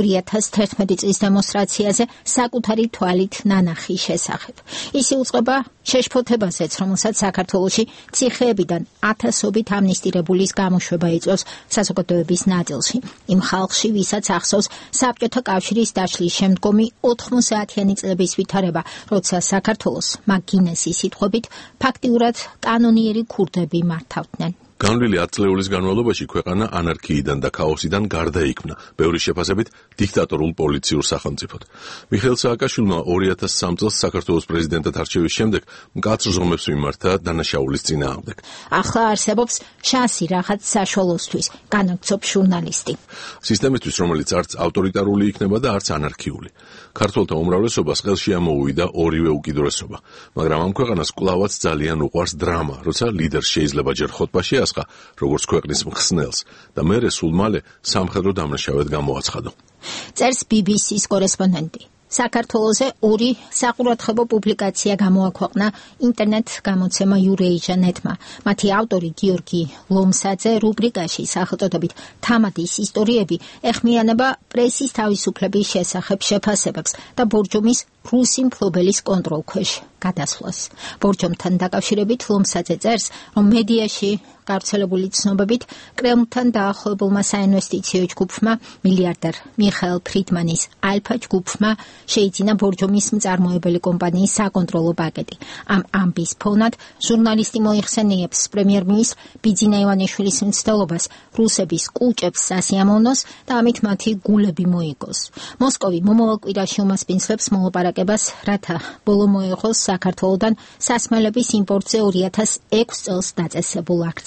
2011 წლის დემონსტრაციაზე საკუთარი თვალით ნანახის შესახებ. ის იუწყება შეშფოთებაზეც, რომელსაც საქართველოში ციხეებიდან ათასობით ამნისტირებულის გამოშვება იწვევს საზოგადოების ნაწილში. იმ ხალხში, ვისაც ახსოვს საბჭოთა კავშირის დაშლის შემდგომი 90-იანი წლების ვითარება, როცა საქართველოს მაკგინესის სიტყვებით ფაქტიურად კანონიერი ქურდები მართავდნენ. განვლილი 10 წლეულის განმავლობაში ქვეყანა ანარქიიდან და ქაოსიდან გარდაიქმნა, ბევრი შეფასებით დიქტატორულ პოლიციურ სახელმწიფოდ. მიხეილ სააკაშვილმა 2003 წელს საქართველოს პრეზიდენტად არჩევის შემდეგ მკაცრ ზომებს მიმართა დანაშაულის წინააღმდეგ. ახლა არსებობს შანსი რაღაც საშუალოსთვის, განაგრძობს ჟურნალისტი. სისტემისთვის, რომელიც არც ავტორიტარული იქნება და არც ანარქიული. ქართველთა უმრავლესობას ხელში ამოუვიდა ორივე უკიდურესობა, მაგრამ ამ ქვეყანას კვლავაც ძალიან უყვარს დრამა, როცა ლიდერს შეიძლება ჯერ ხოტბაში ასხა, როგორც ქვეყნის მხსნელს და მერე სულ მალე სამხედრო დამნაშავედ გამოაცხადო. წერს BBC-ს კორესპონდენტი. საქართველოზე 2 საყურადღებო პუბლიკაცია გამოაქვეყნა ინტერნეტ გამოცემა Eurasia.net-მა. მათი ავტორი გიორგი ლომსაძე რუბრიკაში სახელწოდებით თამადის ისტორიები ეხმიანება პრესის თავისუფლების შესახებ შეფასებებს და ბორჯომის რუსი მფლობელის კონტროლქვეშ გადასვლას. ბორჯომთან დაკავშირებით ლომსაძე წერს, რომ მედიაში გავრცელებული ცნობებით კრემლთან დაახლოებულმა საინვესტიციო ჯგუფმა მილიარდერ მიხაილ ფრიდმანის ალფა ჯგუფმა შეიძინა ბორჯომის მწარმოებელი კომპანიის საკონტროლო პაკეტი. ამ ამბის ფონად ჟურნალისტი მოიხსენიებს პრემიერ-მინისტრ ბიძინა ივანიშვილის მცდელობას რუსების კუჭებს სასიამოვნოს და ამით მათი გულები მოიგოს. მოსკოვი მომავალ კვირაში უმასპინძლებს მოლაპარაკებას, რათა ბოლო მოეღოს საქართველოდან სასმელების იმპორტზე 2006 წელს დაწესებულ აქცია.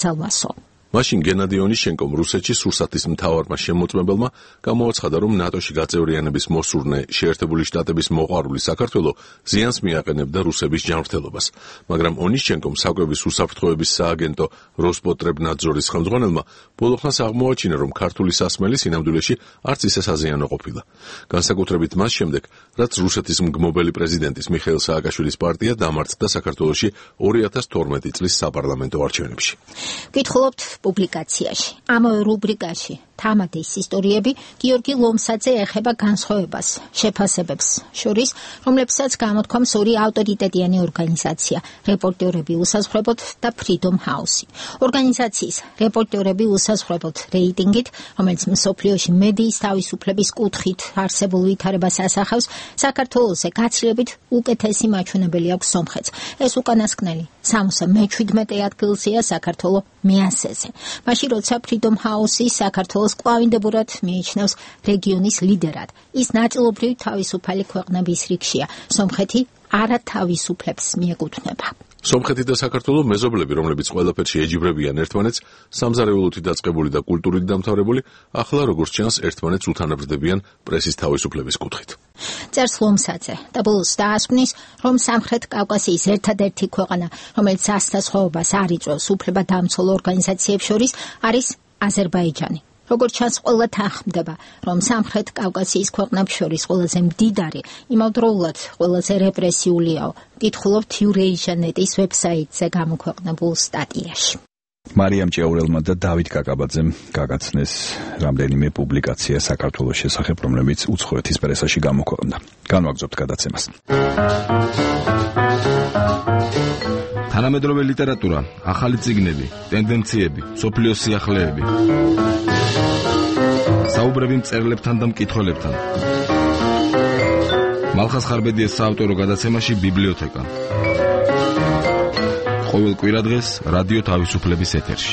მაშინ გენადი ონიშენკომ რუსეთში სურსათის მთავარმა შემოწმებელმა გამოაცხადა, რომ ნატოში გაწევრიანების მოსურნე შეერთებული შტატების მოყვარული საქართველო ზიანს მიაყენებდა რუსების ჯანმრთელობას, მაგრამ ონიშენკომ საკვების უსაფრთხოების სააგენტო როსპოტრებნაძორის ხელმძღვანელმა ბოლოხანს აღმოაჩინა, რომ ქართული სასმელი სინამდვილეში არც ისე საზიანო ყოფილა. განსაკუთრებით მას შემდეგ, რაც რუსეთის მგმობელი პრეზიდენტის მიხეილ სააკაშვილის პარტია დამარცხდა საქართველოში 2012 წლის საპარლამენტო არჩევნებში. გითხულობთ პუბლიკაციაში. ამავე რუბრიკაში თამადის ისტორიები გიორგი ლომსაძე ეხება განსხვავებას, შეფასებებს შორის, რომლებსაც გამოთქვამს 2 ავტორიტეტიანი ორგანიზაცია, რეპორტერები უსაზღვრებოდ და Freedom House. ორგანიზაციის რეპორტერები უსაზღვრებოდ რეიტინგით, რომელიც მსოფლიოში მედიის თავისუფლების კუთხით არსებულ ვითარებას ასახავს, საქართველოზე გაცილებით უკეთესი მაჩვენებელი აქვს სომხეთს. ეს უკანასკნელი 77 ადგილზეა საქართველო მე-100-ზე. მაშინ როცა Freedom House-ი საქართველოს საქართველოს კვლავინდებურად მიიჩნევს რეგიონის ლიდერად. ის ნაწილობრივ თავისუფალი ქვეყნების რიგშია. სომხეთი არათავისუფლებს მიეკუთვნება. სომხეთი და საქართველო მეზობლები, რომლებიც ყველაფერში ეჯიბრებიან ერთმანეთს, სამზარეულოთი დაწყებული და კულტურით დამთავრებული, ახლა როგორც ჩანს, ერთმანეთს უთანაბრდებიან პრესის თავისუფლების კუთხით. წერს ლომსაძე და ბოლოს დაასკვნის, რომ სამხრეთ კავკასიის ერთადერთი ქვეყანა, რომელიც ასასხოებას არ იწვევს უფლებადამცველ ორგანიზაციებს შორის, არის აზერბაიჯანი. როგორც ჩანს, ყველა თანხმდება, რომ სამხრეთ კავკასიის ქვეყნებს შორის ყველაზე მდიდარი, იმავდროულად ყველაზე რეპრესიულიაო. კითხულობთ Eurasian.net-ის ვებსაიტზე გამოქვეყნებულ სტატიაში. მარიამ ჭეურელმა და დავით კაკაბაძემ გაგაცნეს რამდენიმე პუბლიკაცია საქართველოს შესახებ, რომლებიც უცხოეთის პრესაში გამოქვეყნდა. განვაგრძობთ გადაცემას. თანამედროვე ლიტერატურა, ახალი წიგნები, ტენდენციები, სოფლიოს სიახლეები. საუბრები მწერლებთან და მკითხველებთან. მალხას ხარბედიას საავტორო გადაცემაში ბიბლიოთეკა. ყოველ კვირადღეს რადიო თავისუფლების ეთერში.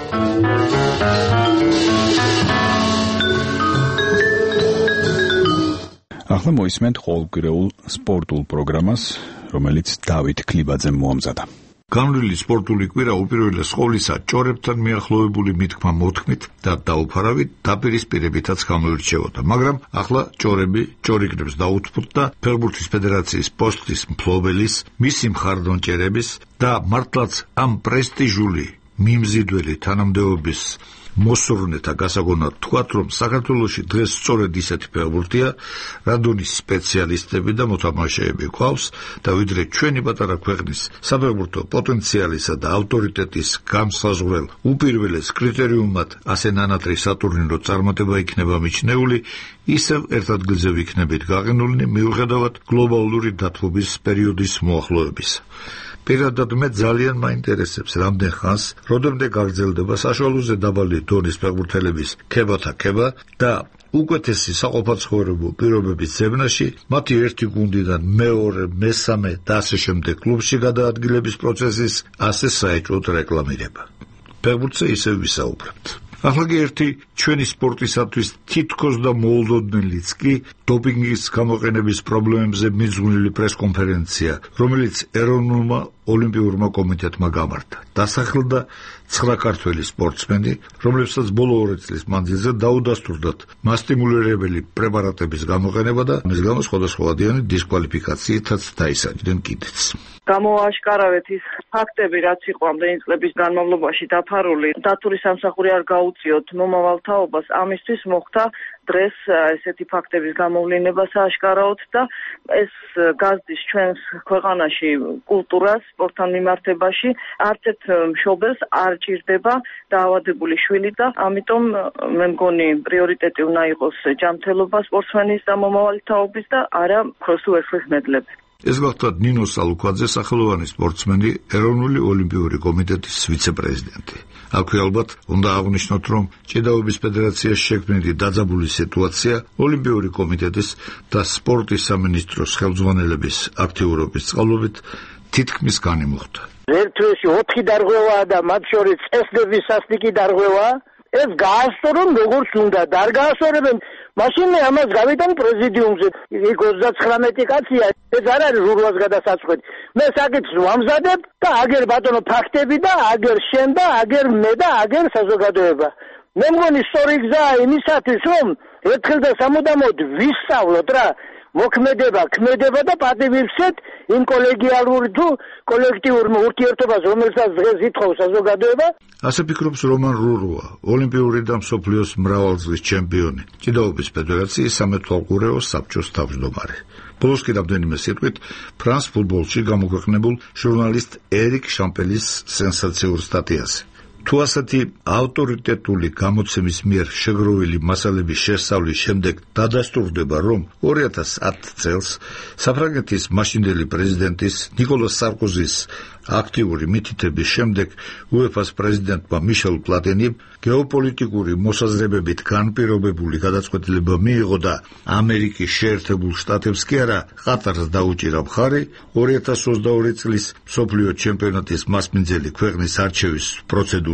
ახლა მოისმენთ ყოველკვირეულ სპორტულ პროგრამას, რომელიც დავით ქლიბაძემ მოამზადა. განვლილი სპორტული კვირა უპირველეს ყოვლისა ჭორებთან მიახლოვებული მითქმა მოთქმით და დაუფარავით დაპირისპირებითაც გამოირჩეოდა, მაგრამ ახლა ჭორები ჭორიკნებს დაუთმოთ და ფეხბურთის ფედერაციის პოსტის მფლობელის, მისი მხარდამჭერების და მართლაც ამ პრესტიჟული მიმზიდველი თანამდებობის მოსურნეთა გასაგონად თქვათ, რომ საქართველოში დღეს სწორედ ისეთი ფეხბურთია, რადონის სპეციალისტები და მოთამაშეები გვყავს და ვიდრე ჩვენი პატარა ქვეყნის საფეხბურთო პოტენციალისა და ავტორიტეტის განსაზღვრელ უპირველეს კრიტერიუმად ასე ნანატრი სატურნირო წარმატება იქნება მიჩნეული, ისევ ერთ ადგილზე ვიქნებით გაყინულნი მიუხედავად გლობალური დათბობის პერიოდის მოახლოებისა. პირადად მე ძალიან მაინტერესებს რამდენ ხანს, როდემდე გაგრძელდება საშუალოზე დაბალი დონის ფეხბურთელების ქება და უკეთესი საყოფაცხოვრებო პირობების ზებნაში მათი ერთი გუნდიდან მეორე, მესამე და ასე შემდეგ კლუბში გადაადგილების პროცესის ასე საეჭვოდ რეკლამირება. ფეხბურთზე ისევ ვისაუბრებთ. ახლა კი ერთი ჩვენი სპორტისათვის თითქოს და მოულოდნელიც კი დოპინგის გამოყენების პრობლემებზე მიძღვნილი პრესკონფერენცია, რომელიც ეროვნულმა ოლიმპიურმა კომიტეტმა გამართა. დასახელდა 9 ქართველი სპორტსმენი, რომლებსაც ბოლო 2 წლის მანძილზე დაუდასტურდათ მასტიმულირებელი პრეპარატების გამოყენება და მის გამო სხვადასხვაგვარიანი დისკვალიფიკაციითაც დაისაჯდნენ კიდეც. გამოაშკარავეთ ის ფაქტები, რაც იყო ამდენი წლების განმავლობაში დაფარული, დათული სამსახური არ გაუწიოთ მომავალ თაობას, ამისთვის მოხდა დღეს ესეთი ფაქტების გამოვლინება სააშკარაოდ და ეს გაზდის ჩვენს ქვეყანაში კულტურას სპორტთან მიმართებაში არც ერთ მშობელს არ ჭირდება დაავადებული შვილი და ამიტომ მე მგონი პრიორიტეტი უნდა იყოს ჯანმრთელობა სპორტსმენის და მომავალი თაობის და არა ქროსუ ერთხლის მედლები. ეს გახლავთ ნინო სალუქვაძე, სახელოვანი სპორტსმენი, ეროვნული ოლიმპიური კომიტეტის ვიცე-პრეზიდენტი. აქვე ალბათ უნდა აღვნიშნოთ, რომ ჭიდაობის ფედერაციაში შექმნილი დაძაბული სიტუაცია ოლიმპიური კომიტეტის და სპორტის სამინისტროს ხელმძღვანელების აქტიურობის წყალობით თითქმის განიმუხტა. ერთ დღეში 4 დარღვევაა და მათ შორის წესდების სასტიკი დარღვევაა. ეს გაასწორონ როგორც უნდა და არ გაასწორებენ მაშინ ამას გავიდან პრეზიდიუმზე. იქ 39 კაცია, ეს არ არის რუღლას გადასაწყვეტი. მე საკითხს ვამზადებ და აგერ ბატონო ფაქტები და აგერ შენ და აგერ მე და აგერ საზოგადოება. მე მგონი სწორი გზაა იმისათვის, რომ ერთხელ და სამუდამოდ ვისწავლოთ რა მოქმედება, ქმედება და პატივისცეთ იმ კოლეგიალური თუ კოლექტიურ ურთიერთობას, რომელსაც დღეს ითხოვს საზოგადოება. ასე ფიქრობს რომან რურუა, ოლიმპიური და მსოფლიოს მრავალწლის ჩემპიონი, ჭიდაობის ფედერაციის სამეთვალყურეო საბჭოს თავმჯდომარე. ბოლოს კი რამდენიმე სიტყვით ფრანს ფუტბოლში გამოქვეყნებულ ჟურნალისტ ერიკ შამპელის სენსაციურ სტატიაზე. თუ ასეთი ავტორიტეტული გამოცემის მიერ შეგროვილი მასალების შესწავლის შემდეგ დადასტურდება, რომ 2010 წელს საფრანგეთის მაშინდელი პრეზიდენტის ნიკოლას სარკოზის აქტიური მითითების შემდეგ UEFA-ს პრეზიდენტმა მიშელ პლატინიმ გეოპოლიტიკური მოსაზრებებით განპირობებული გადაწყვეტილება მიიღო და ამერიკის შეერთებულ შტატებს კი არა ყატარს დაუჭირა მხარი 2022 წლის მსოფლიო ჩემპიონატის მასპინძელი ქვეყნის არჩევის პროცედურას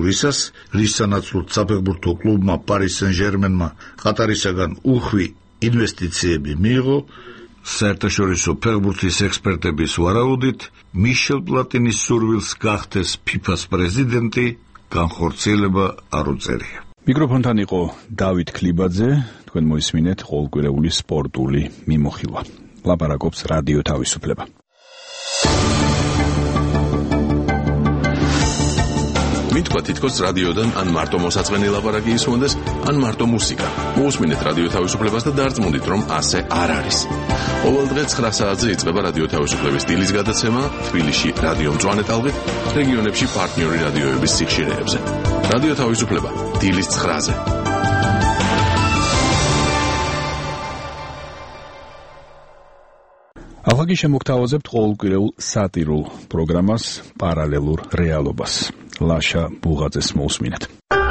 ისას, რის სანაცვლოდ საფეხბურთო კლუბმა Paris Saint-Germain-მა ყატარისაგან უხვი ინვესტიციები მიიღო, საერთაშორისო ფეხბურთის ექსპერტების ვარაუდით, მიშელ პლატინის სურვილს გახდეს FIFA-ს პრეზიდენტი, განხორციელება არ უწერია. მიკროფონთან იყო დავით ქლიბაძე, თქვენ მოისმინეთ ყოველკვირეული სპორტული მიმოხილვა. ლაპარაკობს რადიო თავისუფლება. მითქვა თითქოს რადიოდან ან მარტო მოსაწყენი ლაპარაკი ისმოდეს, ან მარტო მუსიკა. მოусმინეთ რადიო თავისუფლებას და დარწმუნდით, რომ ასე არ არის. ყოველ დღე 9 საათზე იწყება რადიო თავისუფლების დილის გადაცემა თბილისში რადიო მწვანე ტალღით, რეგიონებში პარტნიორი რადიოების სიხშირეებზე. რადიო თავისუფლება დილის 9-ზე. ახლა შემოგთავაზებთ ყოველკვირეულ სატირულ პროგრამას პარალელურ რეალობას. ლაშა ბუღაძეს მოусმინეთ.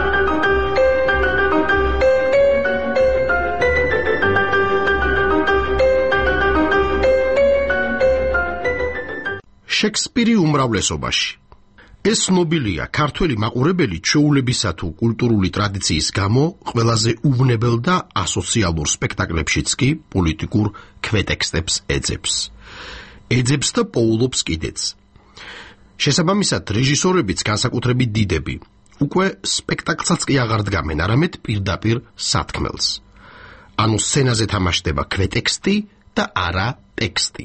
შექსპირი უმრავლესობაში. ეს ცნობილია ქართველი მაყურებელი ჩვეულებისა თუ კულტურული ტრადიციის გამო ყველაზე უვნებელ და ასოციალურ სპექტაკლებშიც კი პოლიტიკურ ქვეტექსტებს ეძებს. ეძებს და პოულობს კიდეც. შესაბამისად, რეჟისორებიც განსაკუთრებით დიდები უკვე სპექტაკლსაც კი აღარ დგამენ, არამედ პირდაპირ სათქმელს. ანუ სცენაზე თამაშდება ქვეტექსტი და არა ტექსტი.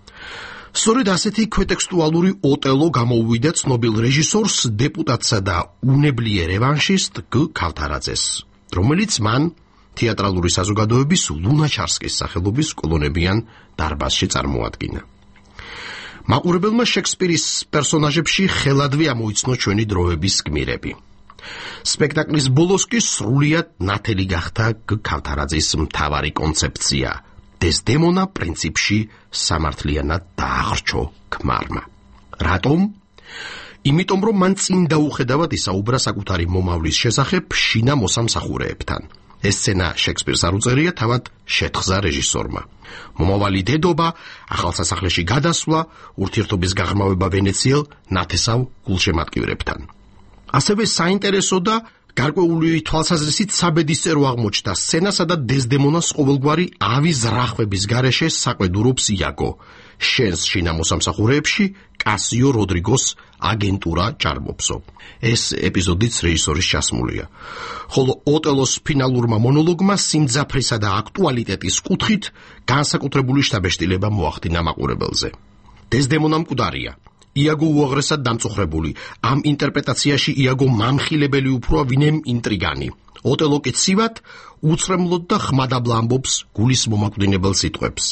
სწორედ ასეთი ქვეტექსტუალური ოტელო გამოუვიდა ცნობილ რეჟისორს, დეპუტატსა და უნებლიე რევანშისტ გ. ქავთარაძეს, რომელიც მან თეატრალური საზოგადოების ლუნაჩარსკის სახელობის კოლონებიან დარბაზში წარმოადგინა. მაყურებელმა შექსპირის პერსონაჟებში ხელადვე ამოიცნო ჩვენი დროების გმირები. სპექტაკლის ბოლოს კი სრულიად ნათელი გახდა გ. ქავთარაძის მთავარი კონცეფცია. დესდემონა პრინციპში სამართლიანად დააღრჩო ქმარმა. რატომ? იმიტომ, რომ მან წინ დაუხედავად ისაუბრა საკუთარი მომავლის შესახებ შინა მოსამსახურეებთან. ეს სცენა შექსპირს არ უწერია, თავად შეთხზა რეჟისორმა. მომავალი დედობა, ახალსასახლეში გადასვლა, ურთიერთობის გაღრმავება ვენეციელ ნათესავ გულშემატკივრებთან. ასევე საინტერესო და გარკვეული თვალსაზრისით საბედისწერო აღმოჩნდა სცენა, სადაც დესდემონას ყოველგვარი ავის რახვების გარეშე საყვედურობს იაგო. შენს შინა მოსამსახურეებში კასიო როდრიგოს აგენტურა ჭარბობსო. ეს ეპიზოდიც რეჟისორის ჩასმულია. ხოლო ოტელოს ფინალურმა მონოლოგმა სიმძაფრისა და აქტუალიტეტის კუთხით განსაკუთრებული შთაბეჭდილება მოახდინა მაყურებელზე. დესდემონა მკვდარია. იაგო უაღრესად დამწუხრებული. ამ ინტერპრეტაციაში იაგო მამხილებელი უფრო ვინემ ინტრიგანი. ოტელო კი ცივად, უცრემლოდ და ხმადაბლა ამბობს გულის მომაკვდინებელ სიტყვებს.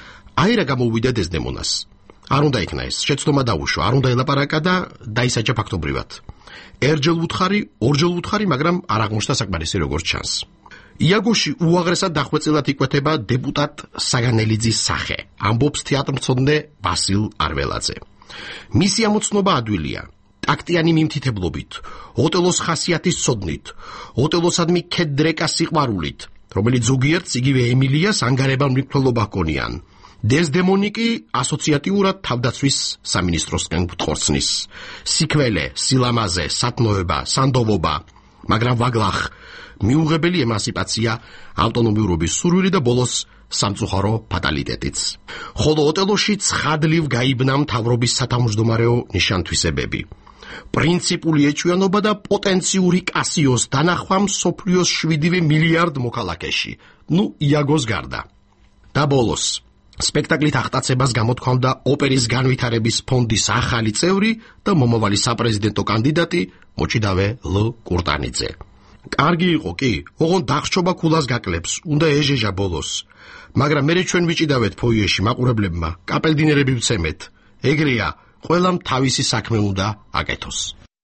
აი რა გამოვიდა დესდემონას. არ უნდა იქნა ეს, შეცდომა დაუშვა, არ უნდა ელაპარაკა და დაისაჯა ფაქტობრივად. ერჯელ უთხარი, ორჯერ უთხარი, მაგრამ არ აღმოჩნდა საკმარისი როგორც ჩანს. იაგოში უაღრესად დახვეწილად იკვეთება დეპუტატ საგანელიძის სახე, ამბობს თეატრმცოდნე ვასილ არველაძე. მისი ამოცნობა ადვილია. ტაქტიანი მიმთითებლობით, ოტელოს ხასიათის ცოდნით, ოტელოსადმი ქედრეკას სიყვარულით, რომელიც ზოგიერთს იგივე ემილიას ანგარებან მრიცხველობა ჰქონიან. დესდემონი კი ასოციატიურად თავდაცვის სამინისტროსკენ გთხოვცნის. სიკველე, სილამაზე, სათნოება, სანდოვობა, მაგრამ ვაგლახ, მიუღებელი ემანსიპაცია, ავტონომიურობის სურვილი და ბოლოს სამწუხარო ფატალიტეტიც. ხოლო ოტელოში ცხადლივ გაიბნა მთავრობის სათავმჯდომარეო ნიშანთვისებები. პრინციპული ეჭვიანობა და პოტენციური კასიოს დანახვა მსოფლიოს 7 მილიარდ მოქალაქეში. იაგოს გარდა. და ბოლოს სპექტაკლით აღტაცებას გამოთქვამდა ოპერის განვითარების ფონდის ახალი წევრი და მომავალი საპრეზიდენტო კანდიდატი მოჭიდავე ლ. კურტანიძე. კარგი იყო კი, ოღონდ დახშობა ქულას გაკლებს, უნდა ეჟეჟა ბოლოს. მაგრამ მე ჩვენ ვიჭიდავეთ ფოიეში მაყურებლებმა, კაპელდინერები ვცემეთ. ეგრეა, ყველამ თავისი საქმე უნდა აკეთოს.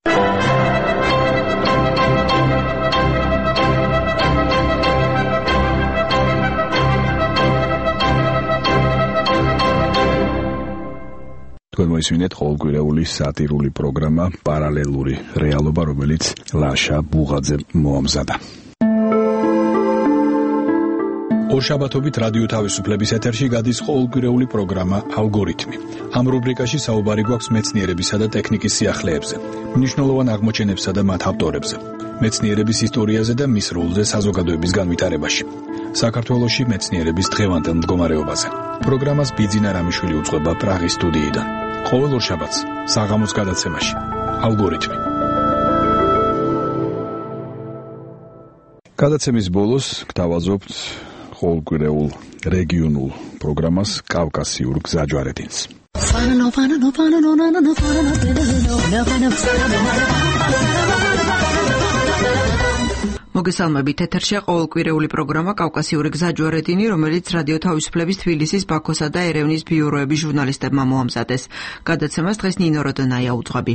თქვენ მოისმინეთ ყოველკვირეული სატირული პროგრამა პარალელური რეალობა, რომელიც ლაშა ბუღაძე მოამზადა. ორშაბათობით რადიო თავისუფლების ეთერში გადის ყოველკვირეული პროგრამა ალგორითმი. ამ რუბრიკაში საუბარი გვაქვს მეცნიერებისა და ტექნიკის სიახლეებზე, მნიშვნელოვან აღმოჩენებსა და მათ ავტორებზე, მეცნიერების ისტორიაზე და მის როლზე საზოგადოების განვითარებაში. საქართველოში მეცნიერების დღევანდელ მდგომარეობაზე. პროგრამას ბიძინა რამიშვილი უძღვება პრაღის სტუდიიდან. ყოველ ორშაბათს საღამოს გადაცემაში ალგორითმი. გადაცემის ბოლოს გთავაზობთ ყოველკვირეულ რეგიონულ პროგრამას კავკასიურ გზაჯვარედინს. მოგესალმებით, ეთერშია ყოველკვირეული პროგრამა კავკასიური გზაჯვარედინი, რომელიც რადიო თავისუფლების თბილისის, ბაქოსა და ერევნის ბიუროების ჟურნალისტებმა მოამზადეს. გადაცემას დღეს ნინო როდონაია უძღვები.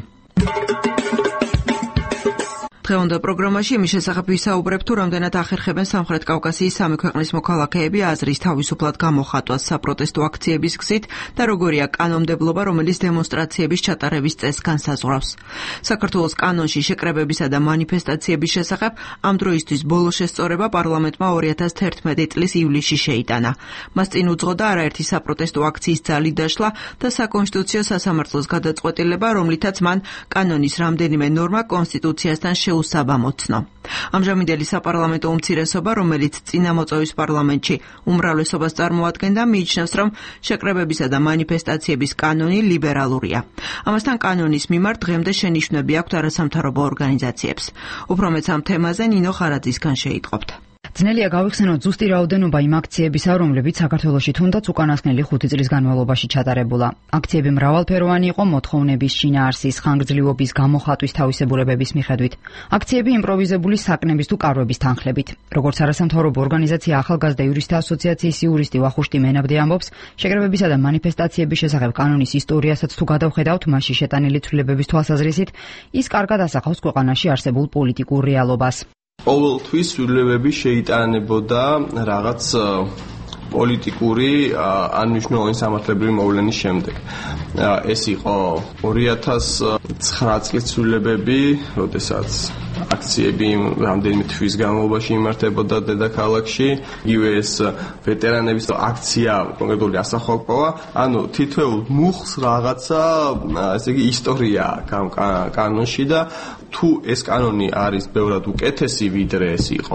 დღევანდელ პროგრამაში იმის შესახებ ვისაუბრებ, თუ რამდენად ახერხებენ სამხრეთ კავკასიის სამი ქვეყნის მოქალაქეები აზრის თავისუფლად გამოხატვას საპროტესტო აქციების გზით და როგორია კანონმდებლობა, რომელიც დემონსტრაციების ჩატარების წესს განსაზღვრავს. საქართველოს კანონში შეკრებებისა და მანიფესტაციების შესახებ ამ დროისთვის ბოლო შესწორება პარლამენტმა 2011 წლის ივლისში შეიტანა. მას წინ უძღოდა არაერთი საპროტესტო აქციის ძალით დაშლა და საკონსტიტუციო სასამართლოს გადაწყვეტილება, რომლითაც მან კანონის რამდენიმე ნორმა კონსტიტუციასთან უსაბამოცნო. ამჟამინდელი საპარლამენტო უმცირესობა, რომელიც წინამოწვევის პარლამენტში უმრავლესობას წარმოადგენდა, მიიჩნევს, რომ შეკრებებისა და მანიფესტაციების კანონი ლიბერალურია. ამასთან კანონის მიმართ დღემდე შენიშვნები აქვთ არასამთავრობო ორგანიზაციებს. უფრო მეც ამ თემაზე ნინო ხარაძისგან შეიტყობთ. ძნელია გავიხსენოთ ზუსტი რაოდენობა იმ აქციებისა, რომლებიც საქართველოში თუნდაც უკანასკნელი 5 წლის განმავლობაში ჩატარებულა. აქციები მრავალფეროვანი იყო მოთხოვნების, შინაარსის, ხანგრძლივობის, გამოხატვის თავისებურებების მიხედვით. აქციები იმპროვიზებული საკნების თუ კარვების თანხლებით. როგორც არასამთავრობო ორგანიზაცია ახალგაზრდა იურისტთა ასოციაციის იურისტი ვახუშტი მენაბდე ამბობს, შეკრებებისა და მანიფესტაციების შესახებ კანონის ისტორიასაც თუ გადავხედავთ, მასში შეტანილი ცვლილებების თვალსაზრისით, ის კარგად ასახავს ქვეყანაში არსებულ პოლიტიკურ რეალობას. ყოველთვის ცვლილებები შეიტანებოდა რაღაც პოლიტიკური ან მნიშვნელოვანი სამართლებრივი მოვლენის შემდეგ. ეს იყო 2009 წლის ცვლილებები, როდესაც აქციები რამდენიმე თვის განმავლობაში იმართებოდა დედაქალაქში. იგივე ეს ვეტერანების აქცია კონკრეტული ასახვა, ანუ თითოეულ მუხლს რაღაცა, ესე იგი, ისტორია კანონში და თუ ეს კანონი არის ბევრად უკეთესი ვიდრე ეს იყო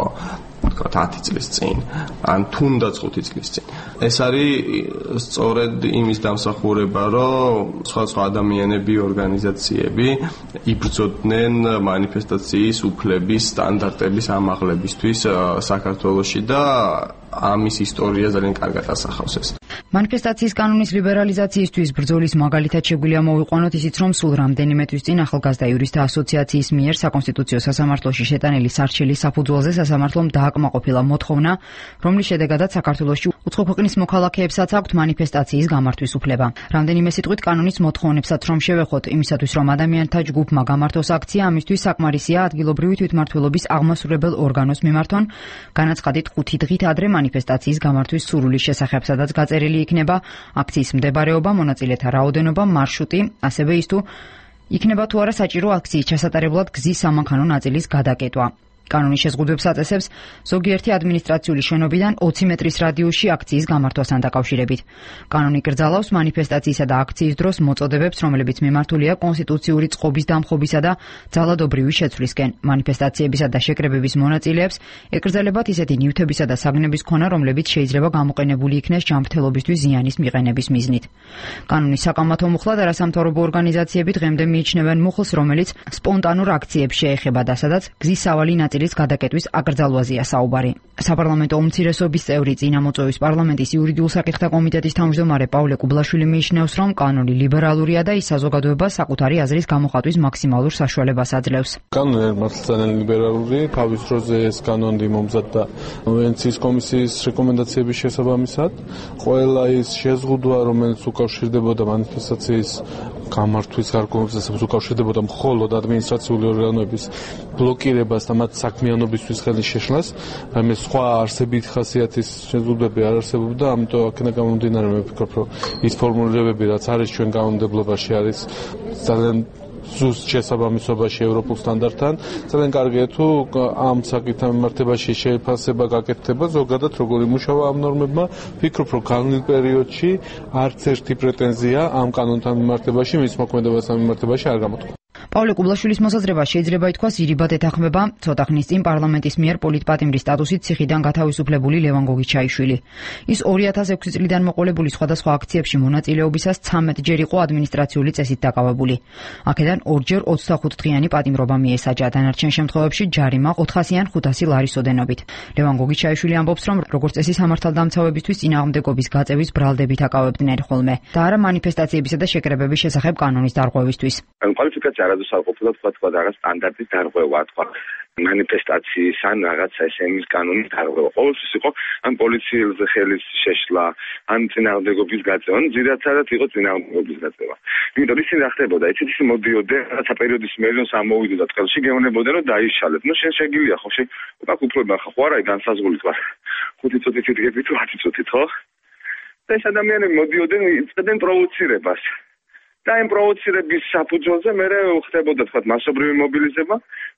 10 წლის წინ, ან თუნდაც 5 წლის წინ. ეს არის სწორედ იმის დამსახურება, რომ სხვა ადამიანები, ორგანიზაციები იბრძოდნენ მანიფესტაციის უფლების სტანდარტების ამაღლებისთვის საქართველოში და ამის ისტორია ძალიან კარგად ასახავს ეს. მანიფესტაციის კანონის ლიბერალიზაციისთვის ბრძოლის მაგალითად შეგვიძლია მოვიყვანოთ ისიც, რომ სულ რამდენიმე თვის წინ ახალგაზრდა იურისტთა ასოციაციის მიერ საკონსტიტუციო სასამართლოში შეტანილი სარჩელის საფუძველზე სასამართლომ დააკმაყოფილა მოთხოვნა, რომლის შედეგადაც საქართველოში უცხო ქვეყნის მოქალაქეებსაც აქვთ მანიფესტაციის გამართვის უფლება. რამდენიმე სიტყვით კანონის მოთხოვნებსაც რომ შევეხოთ, იმისათვის რომ ადამიანთა ჯგუფმა გამართოს აქცია, ამისთვის საკმარისია ადგილობრივი თვითმმართველობის აღმასრულებელ ორგანოს მიმართონ განაცხადით 5 დღით ადრე მანიფესტაციის გამართვის სურვილის შესახებ, სადაც გაწერილი იქნება აქციის მდებარეობა, მონაწილეთა რაოდენობა, მარშრუტი, ასევე ის თუ იქნება თუ არა საჭირო აქციის ჩასატარებლად გზის სამანქანო ნაწილის გადაკეტვა. კანონის შეზღუდვებს აწესებს ზოგიერთი ადმინისტრაციული შენობიდან 20 მეტრის რადიუსში აქციის გამართვასთან დაკავშირებით. კანონი კრძალავს მანიფესტაციისა და აქციის დროს მოწოდებებს, რომლებიც მიმართულია კონსტიტუციური წყობის დამხობისა და ძალადობრივი შეცვლისკენ. მანიფესტაციებისა და შეკრებების მონაწილეებს ეკრძალებათ ისეთი ნივთებისა და საგნების ქონა, რომლებიც შეიძლება გამოყენებული იქნეს ჯანმრთელობისთვის ზიანის მიყენების მიზნით. კანონის საკამათო მუხლად არასამთავრობო ორგანიზაციები დღემდე მიიჩნევენ მუხლს, რომელიც სპონტანურ აქციებს შეეხება და სადაც გზის სავალი ნაწილი გადაკეტვის აკრძალვაზეა საუბარი. საპარლამენტო უმცირესობის წევრი წინამოწვევის პარლამენტის იურიდიულ საკითხთა კომიტეტის თავმჯდომარე პავლე კუბლაშვილი მიიჩნევს, რომ კანონი ლიბერალურია და ის საზოგადოებას საკუთარი აზრის გამოხატვის მაქსიმალურ საშუალებას აძლევს. კანონი მართლა ძალიან ლიბერალური, თავის დროზე ეს კანონი მომზადდა ვენეციის კომისიის რეკომენდაციების შესაბამისად. ყველა ის შეზღუდვა, რომელიც უკავშირდებოდა მანიფესტაციის გამართვის გარკვეულებას უკავშირდებოდა მხოლოდ ადმინისტრაციული ორგანოების ბლოკირებას და მათ საქმიანობისთვის ხელის შეშლას, მე სხვა არსებით ხასიათის შეზღუდვები არ არსებობდა, ამიტომ აქედან გამომდინარე მე ვფიქრობ, რომ ის ფორმულირებები, რაც არის ჩვენ კანონმდებლობაში, არის ძალიან ზუსტ შესაბამისობაში ევროპულ სტანდარტთან. ძალიან კარგია თუ ამ საკითხთან მიმართებაში შეფასება გაკეთდება, ზოგადად როგორ იმუშავა ამ ნორმებმა. ვფიქრობ, რომ განვლილ პერიოდში არც ერთი პრეტენზია ამ კანონთან მიმართებაში, მის მოქმედებასთან მიმართებაში არ გამოთქვა. პავლე კუბლაშვილის მოსაზრება შეიძლება ითქვას ირიბად ეთანხმება ცოტა ხნის წინ პარლამენტის მიერ პოლიტპატიმრის სტატუსით ციხიდან გათავისუფლებული ლევან გოგიჩაიშვილი. ის 2006 წლიდან მოყოლებული სხვადასხვა აქციებში მონაწილეობისას 13 ჯერ იყო ადმინისტრაციული წესით დაკავებული. აქედან ორჯერ 25 დღიანი პატიმრობა მიესაჯა, დანარჩენ შემთხვევებში ჯარიმა 400-ან 500 ლარის ოდენობით. ლევან გოგიჩაიშვილი ამბობს, რომ როგორც წესი სამართალდამცავებისთვის წინააღმდეგობის გაწევის ბრალდებით აკავებდნენ ხოლმე და არა მანიფესტაციებისა და შეკრებების შესახებ კანონის დარღვევისთვის. კვალიფიკაცია არადოს არ ყოფილა თქვა რაღაც სტანდარტის დარღვევა, თქვა მანიფესტაციის ან რაღაცა ესეის კანონის დარღვევა. ყოველთვის იყო ან პოლიციელზე ხელის შეშლა, ან წინააღმდეგობის გაწევა, ან ძირითადად იყო წინააღმდეგობის გაწევა. იმიტომ ისინი რა ხდებოდა, ისინი მოდიოდნენ, რაღაცა პერიოდის მერიონს ამოვიდოდა ტყელში, გეუბნებოდნენ, რომ დაიშალეთ. ნუ შენ შეგიძლია ხო, აქ უფლება ხო არა განსაზღვრული თქვა. 5 წუთით იდგები თუ 10 წუთით, ხო? და ეს ადამიანები მოდიოდნენ, იწყებდნენ პროვოცირებას. და იმ პროვოცირების საფუძველზე მე ხდებოდა თქვა მასობრივი მობილიზება,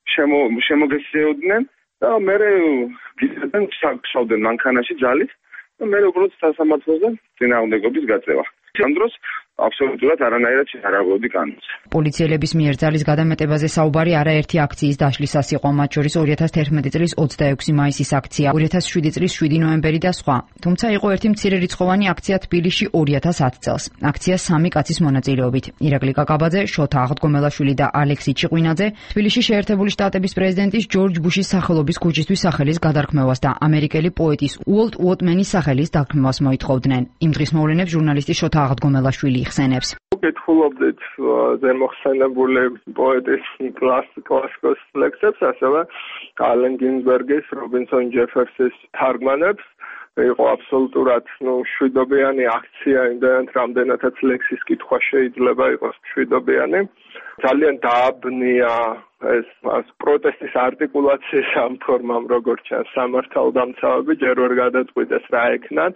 შემოგეცეოდნენ და მე გიძებდნენ ჩავდნენ მანქანაში ძალით და მე უბრალოდ სასამართლოზე წინააღმდეგობის გაწევა. ამ დროს აბსოლუტურად არანაირად შეარაღებდი კანონს. პოლიციელების მიერ ძალის გადამეტებაზე საუბარი არაერთი აქციის დაშლისას იყო, მათ შორის 2011 წლის 26 მაისის აქცია, 2007 წლის 7 ნოემბერი და სხვა. თუმცა იყო ერთი მცირერიცხოვანი აქცია თბილისში 2010 წელს. აქცია 3 კაცის მონაწილეობით. ირაკლი კაკაბაძე, შოთა აღდგომელაშვილი და ალექსი ჭიყვინაძე თბილისში შეერთებული შტატების პრეზიდენტის ჯორჯ ბუშის სახელობის ქუჩისთვის სახელის გადარქმევას და ამერიკელი პოეტის უოლტ უოტმენის სახელის დარქმევას მოითხოვდნენ. იმ დღის მოვლენებს ჟურნალისტი შოთა აღდგომელაშვილი იხსენებს. გითხულობდით ზემოხსენებული პოეტის კლასიკოს ლექსებს, ასევე ალენ გინზბერგის, რობინსონ ჯეფერსის თარგმანებს. იყო აბსოლუტურად შვიდობიანი აქცია, იმდენად რამდენადაც ლექსის კითხვა შეიძლება იყოს შვიდობიანი. ძალიან დააბნია ეს პროტესტის არტიკულაციის ამ ფორმამ, როგორც ჩანს, სამართალდამცავები ჯერ ვერ გადაწყვიტეს რა ეკნათ.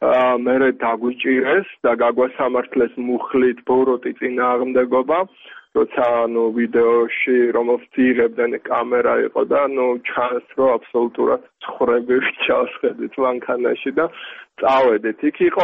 მერე დაგვიჭირეს და გაგვასამართლეს მუხლით ბოროტი წინააღმდეგობა, როცა ვიდეოში რომელს იღებდნენ კამერა იყო და ჩანს, რომ აბსოლუტურად ცხრებივით ჩავსხედით მანქანაში და წავედით. იქ იყო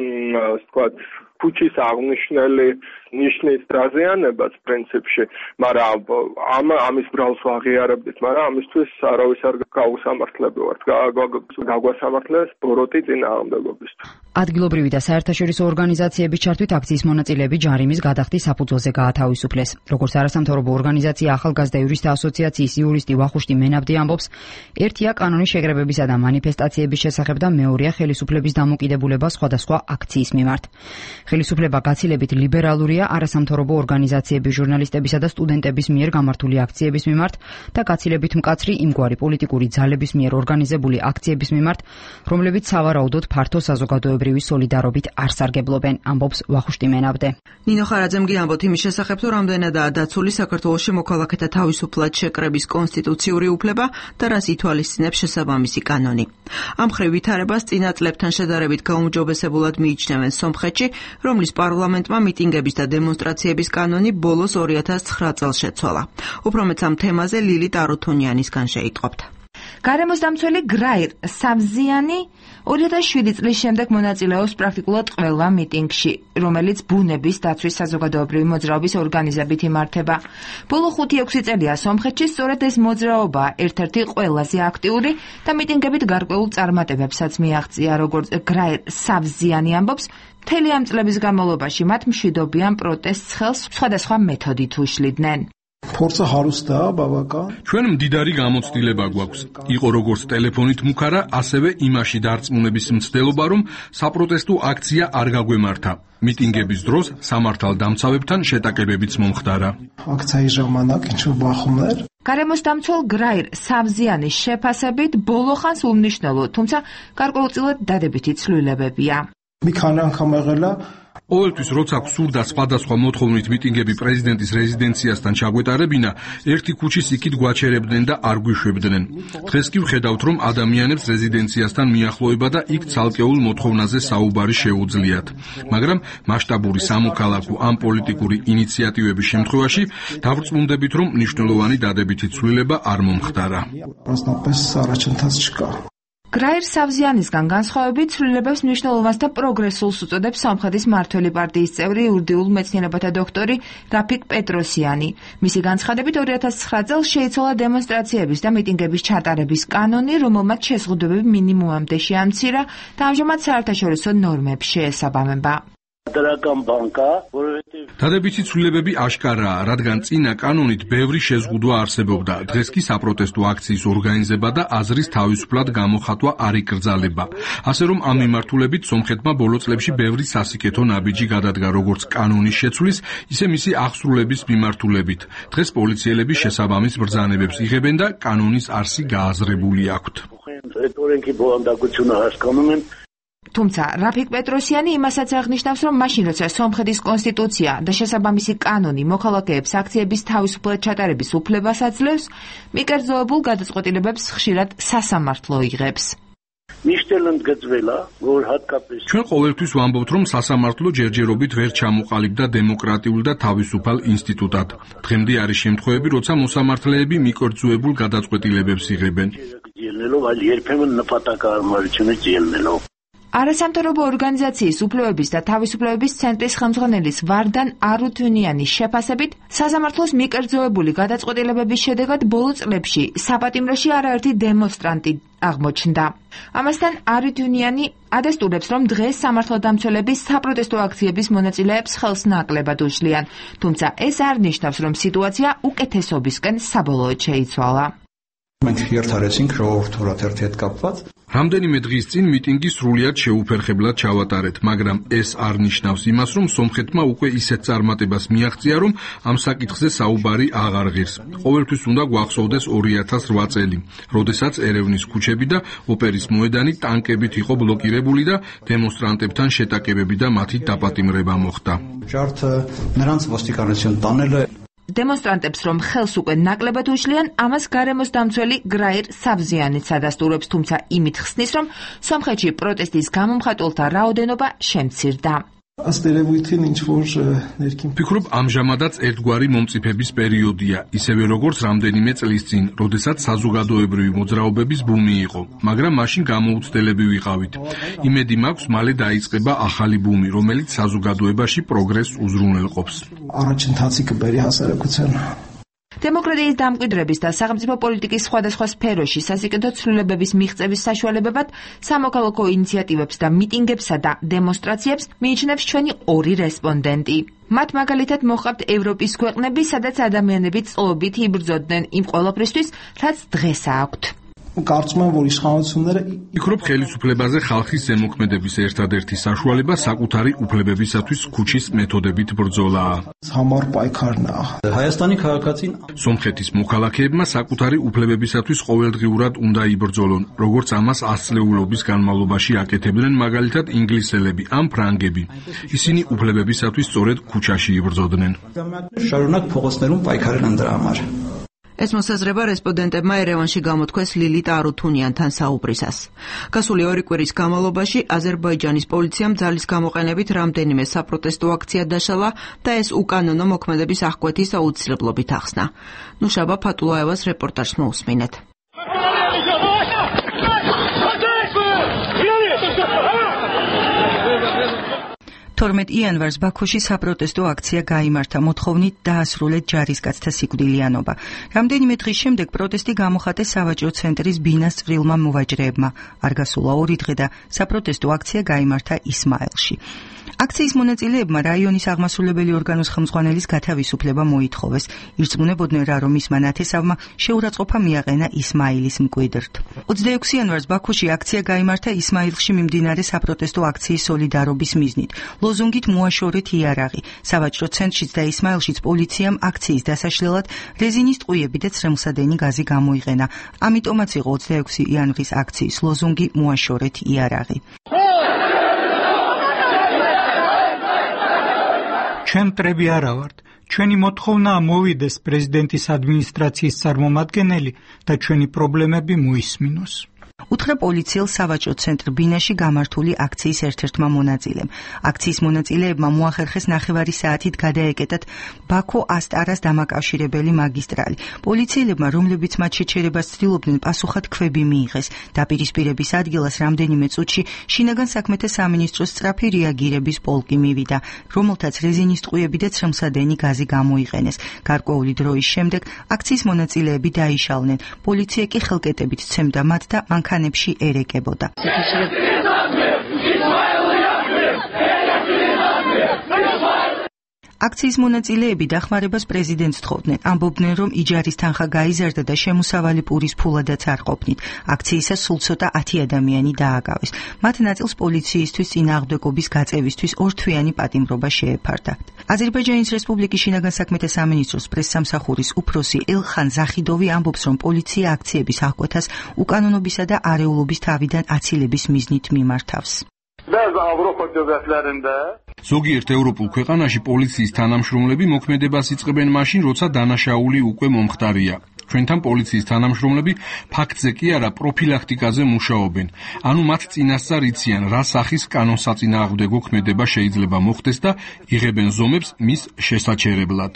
ვთქვათ ქუჩის აღნიშნული ნიშნის დაზიანებაც პრინციპში, მაგრამ ამის ბრალს ვაღიარებდით, მაგრამ ამისთვის არავის არ გაუსამართლები ვართ. გაგვასამართლეს ბოროტი წინააღმდეგობისთვის. ადგილობრივი და საერთაშორისო ორგანიზაციების ჩართვით აქციის მონაწილეები ჯარიმის გადახდის საფუძველზე გაათავისუფლეს. როგორც არასამთავრობო ორგანიზაცია ახალგაზრდა იურისტთა ასოციაციის იურისტი ვახუშტი მენაბდი ამბობს, ერთია კანონის შეგრებებისა და მანიფესტაციების შესახებ და მეორეა ხელისუფლების დამოკიდებულება სხვადასხვა აქციის მიმართ. ხელისუფლება გაცილებით ლიბერალურია არასამთავრობო ორგანიზაციების, ჟურნალისტებისა და სტუდენტების მიერ გამართული აქციების მიმართ და გაცილებით მკაცრი იმგვარი პოლიტიკური ძალების მიერ ორგანიზებული აქციების მიმართ, რომლებიც სავარაუდოდ ფართო საზოგადოებრივი სოლიდარობით არ სარგებლობენ, ამბობს ვახუშტი მენაბდე. ნინო ხარაძემ გიამბოთ იმის შესახებ, რომ რამდენადაა დაცული საქართველოში მოქალაქეთა თავისუფლად შეკრების კონსტიტუციური უფლება და რას ითვალისწინებს შესაბამისი კანონი. ამ მხრივ ვითარებას წინა წლებთან შედარებით გაუმჯობესებულად მიიჩნევენ სომხეთში, რომლის პარლამენტმა მიტინგების და დემონსტრაციების კანონი ბოლოს 2009 წელს შეცვალა. უფრო მეც ამ თემაზე ლილი ტაროთონიანისგან შეიტყობთ. გარემოს დამცველი გრაირ სავზიანი 2007 წლის შემდეგ მონაწილეობს პრაქტიკულად ყველა მიტინგში, რომელიც ბუნების დაცვის საზოგადოებრივი მოძრაობის ორგანიზებით იმართება. ბოლო 5-6 წელია სომხეთში სწორედ ეს მოძრაობა ერთ-ერთი ყველაზე აქტიური და მიტინგებით გარკვეულ წარმატებებსაც მიაღწია, როგორც გრაირ სავზიანი ამბობს. მთელი ამ წლების განმავლობაში მათ მშვიდობიან პროტესტს ხელს სხვადასხვა მეთოდით უშლიდნენ. ფორცა ჰარუსტა ბაბაკა ჩვენ მდიდარი გამოცდილება გვაქვს. იყო როგორც ტელეფონით მუქარა, ასევე იმაში დარწმუნების მცდელობა, რომ საპროტესტო აქცია არ გაგვემართა. მიტინგების დროს სამართალდამცავებთან შეტაკებებიც მომხდარა. აქციის ժամանակ ինչ-որ բախումներ. გარემოსდამცველ გრაირ სავზიანის შეფასებით ბოლო ხანს უმნიშვნელო, თუმცა გარკვეულწილად დადებითი ცვლილებებია. մի քանի անգամ եղել է ყოველთვის როცა გსურდა სხვადასხვა მოთხოვნით მიტინგები პრეზიდენტის რეზიდენციასთან ჩაგვეტარებინა, ერთი ქუჩის იქით გვაჩერებდნენ და არ გვიშვებდნენ. დღეს კი ვხედავთ, რომ ადამიანებს რეზიდენციასთან მიახლოება და იქ ცალკეულ მოთხოვნაზე საუბარი შეუძლიათ. მაგრამ მასშტაბური სამოქალაქო ან პოლიტიკური ინიციატივების შემთხვევაში დავრწმუნდებით, რომ მნიშვნელოვანი დადებითი ცვლილება არ მომხდარა. გრაირ სავზიანისგან განსხვავებით ცვლილებებს მნიშვნელოვანს და პროგრესულს უწოდებს სომხეთის მმართველი პარტიის წევრი იურიდიულ მეცნიერებათა დოქტორი რაფიკ პეტროსიანი. მისი განცხადებით 2009 წელს შეიცვალა დემონსტრაციების და მიტინგების ჩატარების კანონი, რომელმაც შეზღუდვები მინიმუმამდე შეამცირა და ამჟამად საერთაშორისო ნორმებს შეესაბამება. დადებითი ცვლილებები აშკარაა, რადგან წინა კანონით ბევრი შეზღუდვა არსებობდა. დღეს კი საპროტესტო აქციის ორგანიზება და აზრის თავისუფლად გამოხატვა არ იკრძალება. ასე რომ ამ მიმართულებით სომხეთმა ბოლო წლებში ბევრი სასიკეთო ნაბიჯი გადადგა როგორც კანონის შეცვლის, ისე მისი აღსრულების მიმართულებით. დღეს პოლიციელები შესაბამის ბრძანებებს იღებენ და კანონის არსი გააზრებული აქვთ. თუმცა რაფიკ პეტროსიანი იმასაც აღნიშნავს, რომ მაშინ როცა სომხეთის კონსტიტუცია და შესაბამისი კანონი მოქალაქეებს აქციების თავისუფლად ჩატარების უფლებას აძლევს, მიკერძოებულ გადაწყვეტილებებს ხშირად სასამართლო იღებს. ჩვენ ყოველთვის ვამბობთ, რომ სასამართლო ჯერჯერობით ვერ ჩამოყალიბდა დემოკრატიულ და თავისუფალ ინსტიტუტად. დღემდე არის შემთხვევები, როცა მოსამართლეები მიკერძოებულ გადაწყვეტილებებს იღებენ. არასამთავრობო ორგანიზაციის უფლებების და თავისუფლებების ცენტრის ხელმძღვანელის ვარდან არუთუნიანის შეფასებით, სასამართლოს მიკერძოებული გადაწყვეტილებების შედეგად ბოლო წლებში საპატიმროში არაერთი დემონსტრანტი აღმოჩნდა. ამასთან არუთუნიანი ადასტურებს, რომ დღეს სამართალდამცველები საპროტესტო აქციების მონაწილეებს ხელს ნაკლებად უშლიან, თუმცა ეს არ ნიშნავს, რომ სიტუაცია უკეთესობისკენ საბოლოოდ შეიცვალა. რამდენიმე დღის წინ მიტინგი სრულიად შეუფერხებლად ჩავატარეთ, მაგრამ ეს არ ნიშნავს იმას, რომ სომხეთმა უკვე ისეთ წარმატებას მიაღწია, რომ ამ საკითხზე საუბარი აღარ ღირს. ყოველთვის უნდა გვახსოვდეს 2008 წელი, როდესაც ერევნის ქუჩები და ოპერის მოედანი ტანკებით იყო ბლოკირებული და დემონსტრანტებთან შეტაკებები და მათი დაპატიმრება მოხდა. დემონსტრანტებს რომ ხელს უკვე ნაკლებად უშლიან, ამას გარემოს დამცველი გრაირ სავზიანიც ადასტურებს, თუმცა იმით ხსნის, რომ სომხეთში პროტესტის გამომხატველთა რაოდენობა შემცირდა. ვფიქრობ, ამჟამადაც ერთგვარი მომწიფების პერიოდია, ისევე როგორც რამდენიმე წლის წინ, როდესაც საზოგადოებრივი მოძრაობების ბუმი იყო, მაგრამ მაშინ გამოუცდელები ვიყავით. იმედი მაქვს, მალე დაიწყება ახალი ბუმი, რომელიც საზოგადოებაში პროგრესს უზრუნველყოფს. დემოკრატიის დამკვიდრების და სახელმწიფო პოლიტიკის სხვადასხვა სფეროში სასიკეთო ცვლილებების მიღწევის საშუალებებად სამოქალაქო ინიციატივებს და მიტინგებსა და დემონსტრაციებს მიიჩნევს ჩვენი ორი რესპონდენტი. მათ მაგალითად მოჰყავთ ევროპის ქვეყნები, სადაც ადამიანები წყობით იბრძოდნენ იმ ყველაფრისთვის, რაც დღეს აქვთ. ვფიქრობ, ხელისუფლებაზე ხალხის ზემოქმედების ერთადერთი საშუალება საკუთარი უფლებებისათვის ქუჩის მეთოდებით ბრძოლაა. სომხეთის მოქალაქეებმა საკუთარი უფლებებისათვის ყოველდღიურად უნდა იბრძოლონ, როგორც ამას ასწლეულობის განმავლობაში აკეთებდნენ მაგალითად ინგლისელები ან ფრანგები. ისინი უფლებებისათვის სწორედ ქუჩაში იბრძოდნენ. ეს მოსაზრება რესპონდენტებმა ერევანში გამოთქვეს ლილიტ არუთუნიანთან საუბრისას. გასული 2 კვირის განმავლობაში აზერბაიჯანის პოლიციამ ძალის გამოყენებით რამდენიმე საპროტესტო აქცია დაშალა და ეს უკანონო მოქმედების აღკვეთის აუცილებლობით ახსნა. ნუშაბა ფატულაევას რეპორტაჟს მოусმინეთ. 12 იანვარს ბაქოში საპროტესტო აქცია გაიმართა, მოთხოვნით დაასრულეთ ჯარისკაცთა სიკვდილიანობა. რამდენიმე დღის შემდეგ პროტესტი გამოხატეს სავაჭრო ცენტრის ბინას წვრილმა მოვაჭრეებმა. არ გასულა 2 დღე და საპროტესტო აქცია გაიმართა ისმაილში. აქციის მონაწილეებმა რაიონის აღმასრულებელი ორგანოს ხელმძღვანელის გათავისუფლება მოითხოვეს. ირწმუნებოდნენ რა, რომ მისმა ნათესავმა შეურაცხყოფა მიაყენა ისმაილის მკვიდრთ. 26 იანვარს ბაქოში აქცია გაიმართა ისმაილში მიმდინარე საპროტესტო აქციის სოლიდარობის მიზნით. ლოზუნგით მოაშორეთ იარაღი. სავაჭრო ცენტრშიც და ისმაილშიც პოლიციამ აქციის დასაშლელად რეზინის ტყუიები და ცრემლსადენი გაზი გამოიყენა. ამიტომაც იყო 26 იანვრის აქციის ლოზუნგი მოაშორეთ იარაღი. ჩვენ მტრები არა ვართ. ჩვენი მოთხოვნაა მოვიდეს პრეზიდენტის ადმინისტრაციის წარმომადგენელი და ჩვენი პრობლემები მოისმინოს. უთხრა პოლიციელ სავაჭრო ცენტრ ბინაში გამართული აქციის ერთ-ერთმა მონაწილემ. აქციის მონაწილეებმა მოახერხეს 9 საათით გადაეკეტათ ბაქო-ასტარას დამაკავშირებელი მაგისტრალი. პოლიციელებმა, რომლებიც მათ შეჩერებას ცდილობდნენ, პასუხად ქვები მიიღეს. დაპირისპირების ადგილას რამდენიმე წუთში შინაგან საქმეთა სამინისტროს სწრაფი რეაგირების პოლკი მივიდა, რომელთაც რეზინის ტყუები და ცრემლსადენი გაზი გამოიყენეს. გარკვეული დროის შემდეგ აქციის მონაწილეები დაიშალნენ. პოლიცია კი ხელკეტებით ცემდა მათ და მანქანებში ერეკებოდა. აქციის მონაწილეები დახმარებას პრეზიდენტს თხოვდნენ. ამბობდნენ, რომ იჯარის თანხა გაიზარდა და შემოსავალი პურის ფულადაც არ ყოფნით. აქციისას სულ ცოტა 10 ადამიანი დააგავეს. მათ ნაწილს პოლიციისთვის წინააღმდეგობის გაწევისთვის ორთვიანი პატიმრობა შეეფარდა. აზერბაიჯანის რესპუბლიკის შინაგან საქმეთა სამინისტროს პრესსამსახურის უფროსი ელხან ზახიდოვი ამბობს, რომ პოლიცია აქციების აღკვეთას უკანონობისა და არეულობის თავიდან აცილების მიზნით მიმართავს. ზოგიერთ ევროპულ ქვეყანაში პოლიციის თანამშრომლები მოქმედებას იწყებენ მაშინ, როცა დანაშაული უკვე მომხდარია. ჩვენთან პოლიციის თანამშრომლები ფაქტზე კი არა პროფილაქტიკაზე მუშაობენ. ანუ მათ წინასწარ იციან, რა სახის კანონსაწინააღმდეგო ქმედება შეიძლება მოხდეს და იღებენ ზომებს მის შესაჩერებლად.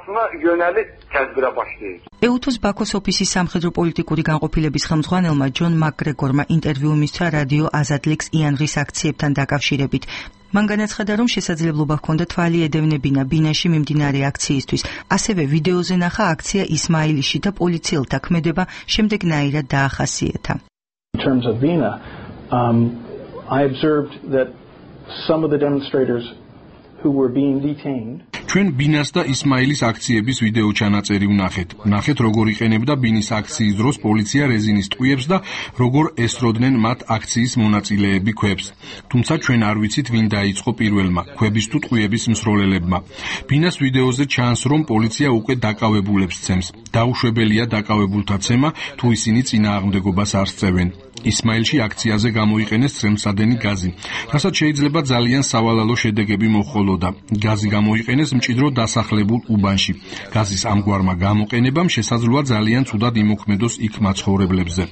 ეუთოს ბაქოს ოფისის სამხედრო პოლიტიკური განყოფილების ხელმძღვანელმა ჯონ მაკგრეგორმა ინტერვიუ მისცა რადიო აზადლიქს იანვრის აქციებთან დაკავშირებით. მან განაცხადა, რომ შესაძლებლობა ჰქონდა თვალი ედევნებინა ბინაში მიმდინარე აქციისთვის. ასევე ვიდეოზე ნახა აქცია ისმაილიში და პოლიციელთა ქმედება შემდეგნაირად დაახასიეთა. In terms of Vina, I observed that some of the demonstrators who were being detained ჩვენ ბინას და ისმაილის აქციების ვიდეო ჩანაწერი ვნახეთ. ნახეთ, როგორ იყენებდა ბინის აქციის დროს პოლიცია რეზინის ტყუებს და როგორ ესროდნენ მათ აქციის მონაწილეები ქვებს. თუმცა ჩვენ არ ვიცით, ვინ დაიწყო პირველმა, ქვების თუ ტყუების მსროლელებმა. ბინას ვიდეოზე ჩანს, რომ პოლიცია უკვე დაკავებულებს ცემს. დაუშვებელია დაკავებულთა ცემა, თუ ისინი წინააღმდეგობას არ სწევენ. ისმაილში აქციაზე გამოიყენეს ცრემლსადენი გაზი, რასაც შეიძლება ძალიან სავალალო შედეგები მოჰყოლოდა. გაზი გამოიყენეს მჭიდრო დასახლებულ უბანში. გაზის ამგვარმა გამოყენებამ შესაძლოა ძალიან ცუდად იმოქმედოს იქ მაცხოვრებლებზე.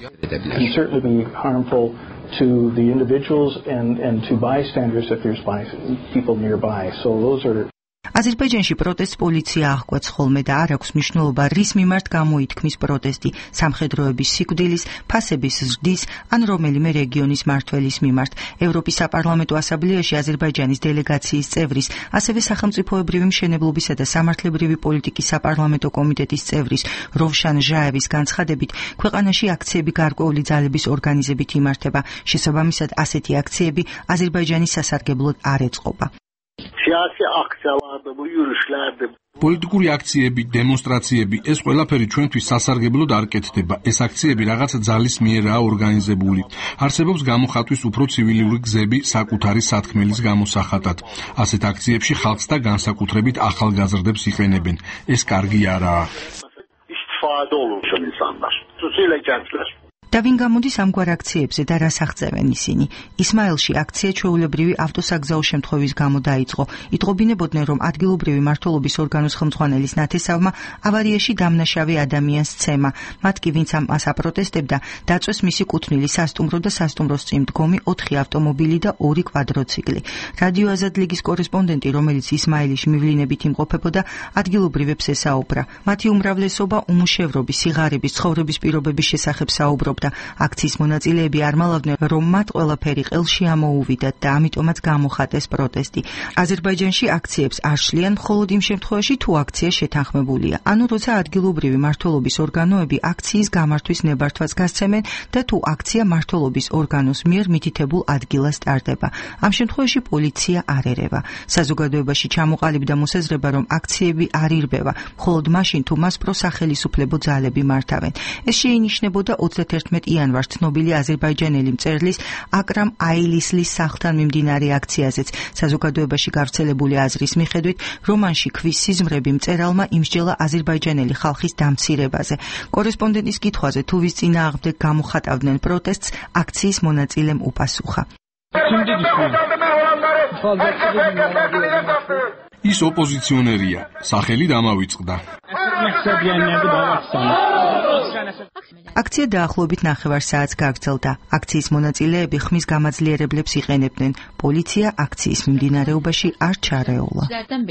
to the individuals and to bystanders if there's people nearby. So those are აზერბაიჯანში პროტესტს პოლიცია აღკვეთს ხოლმე და არ აქვს მნიშვნელობა, რის მიმართ გამოითქმის პროტესტი, სამხედროების სიკვდილის, ფასების ზრდის ან რომელიმე რეგიონის მმართველის მიმართ. ევროპის საპარლამენტო ასამბლეაში აზერბაიჯანის დელეგაციის წევრის, ასევე სახელმწიფოებრივი მშენებლობისა და სამართლებრივი პოლიტიკის საპარლამენტო კომიტეტის წევრის როვშან ჟაევის განცხადებით, ქვეყანაში აქციები გარკვეული ძალების ორგანიზებით იმართება. შესაბამისად, ასეთი აქციები აზერბაიჯანის სასარგებლოდ არ ეწყობა. პოლიტიკური აქციები, დემონსტრაციები, ეს ყველაფერი ჩვენთვის სასარგებლოდ არ კეთდება. ეს აქციები რაღაც ძალის მიერაა ორგანიზებული. არსებობს გამოხატვის უფრო ცივილიური გზები საკუთარი სათქმელის გამოსახატად. ასეთ აქციებში ხალხს და განსაკუთრებით ახალგაზრდებს იყენებენ. ეს კარგი არაა. და ვინ გამოდის ამგვარ აქციებზე და რას აღწევენ ისინი? ისმაილში აქცია ჩვეულებრივი ავტოსაგზაო შემთხვევის გამო დაიწყო. იტყობინებოდნენ, რომ ადგილობრივი მმართველობის ორგანოს ხელმძღვანელის ნათესავმა ავარიაში დამნაშავე ადამიანს სცემა. მათ კი, ვინც ამას აპროტესტებდა, დაწვეს მისი კუთვნილი სასტუმრო და სასტუმროს წინ მდგომი 4 ავტომობილი და 2 კვადროციკლი. რადიო აზადლიგის კორესპონდენტი, რომელიც ისმაილიში მივლინებით იმყოფებოდა, ადგილობრივებს ესაუბრა. მათი უმრავლესობა უმუშევრობის, სიღარიბის, ცხოვრების პირობების შესახებ საუბრობდა. აქციის მონაწილეები არ მალავდნენ, რომ მათ ყველაფერი ყელში ამოუვიდათ და ამიტომაც გამოხატეს პროტესტი. აზერბაიჯანში აქციებს არ შლიან მხოლოდ იმ შემთხვევაში, თუ აქცია შეთანხმებულია. ანუ როცა ადგილობრივი მმართველობის ორგანოები აქციის გამართვის ნებართვას გასცემენ და თუ აქცია მმართველობის ორგანოს მიერ მითითებულ ადგილას ტარდება. ამ შემთხვევაში პოლიცია არ ერევა. საზოგადოებაში ჩამოყალიბდა მოსაზრება, რომ აქციები არ ირბევა, მხოლოდ მაშინ, თუ მას პროსახელისუფლებო ძალები მართავენ. ეს შეინიშნებოდა 31 იანვარს ცნობილი აზერბაიჯანელი მწერლის აკრამ აილისლის სახლთან მიმდინარე აქციაზეც. საზოგადოებაში გავრცელებული აზრის მიხედვით, რომანში ქვის სიზმრები მწერალმა იმსჯელა აზერბაიჯანელი ხალხის დამცირებაზე. კორესპონდენტის კითხვაზე, თუ ვის წინააღმდეგ გამოხატავდნენ პროტესტს, აქციის მონაწილემ უპასუხა. ის ოპოზიციონერია, სახელი დამავიწყდა. აქცია დაახლოებით 9 საათს გაგრძელდა. აქციის მონაწილეები ხმის გამაძლიერებლებს იყენებდნენ. პოლიცია აქციის მიმდინარეობაში არ ჩარეულა.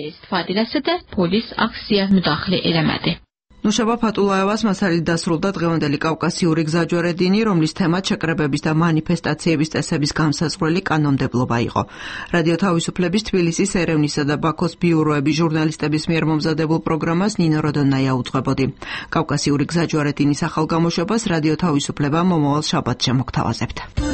ნუშაბა ფატულაევას მასალით დასრულდა დღევანდელი კავკასიური გზაჯვარედინი, რომლის თემად შეკრებების და მანიფესტაციების წესების განსაზღვრელი კანონმდებლობა იყო. რადიო თავისუფლების თბილისის, ერევნისა და ბაქოს ბიუროების ჟურნალისტების მიერ მომზადებულ პროგრამას ნინო როდონაია უძღვებოდი. კავკასიური გზაჯვარედინის ახალ გამოშვებას რადიო თავისუფლება მომავალ შაბათს შემოგთავაზებთ.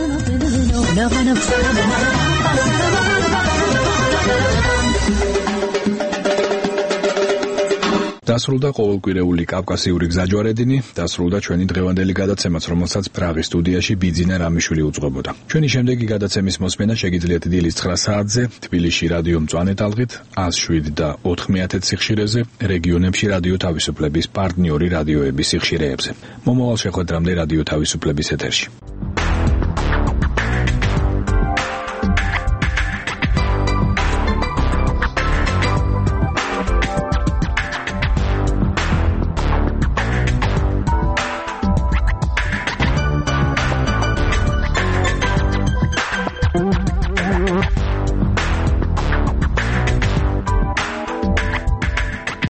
დასრულდა ყოველკვირეული კავკასიური გზაჯვარედინი, დასრულდა ჩვენი დღევანდელი გადაცემაც, რომელსაც პრაღის სტუდიაში ბიძინა რამიშვილი უძღვებოდა. ჩვენი შემდეგი გადაცემის მოსმენა შეგიძლიათ დილის 9 საათზე, თბილისში რადიო მწვანე ტალღით, 107 და 4/10 სიხშირეზე, რეგიონებში რადიო თავისუფლების პარტნიორი რადიოების სიხშირეებზე. მომავალ შეხვედრამდე რადიო თავისუფლების ეთერში.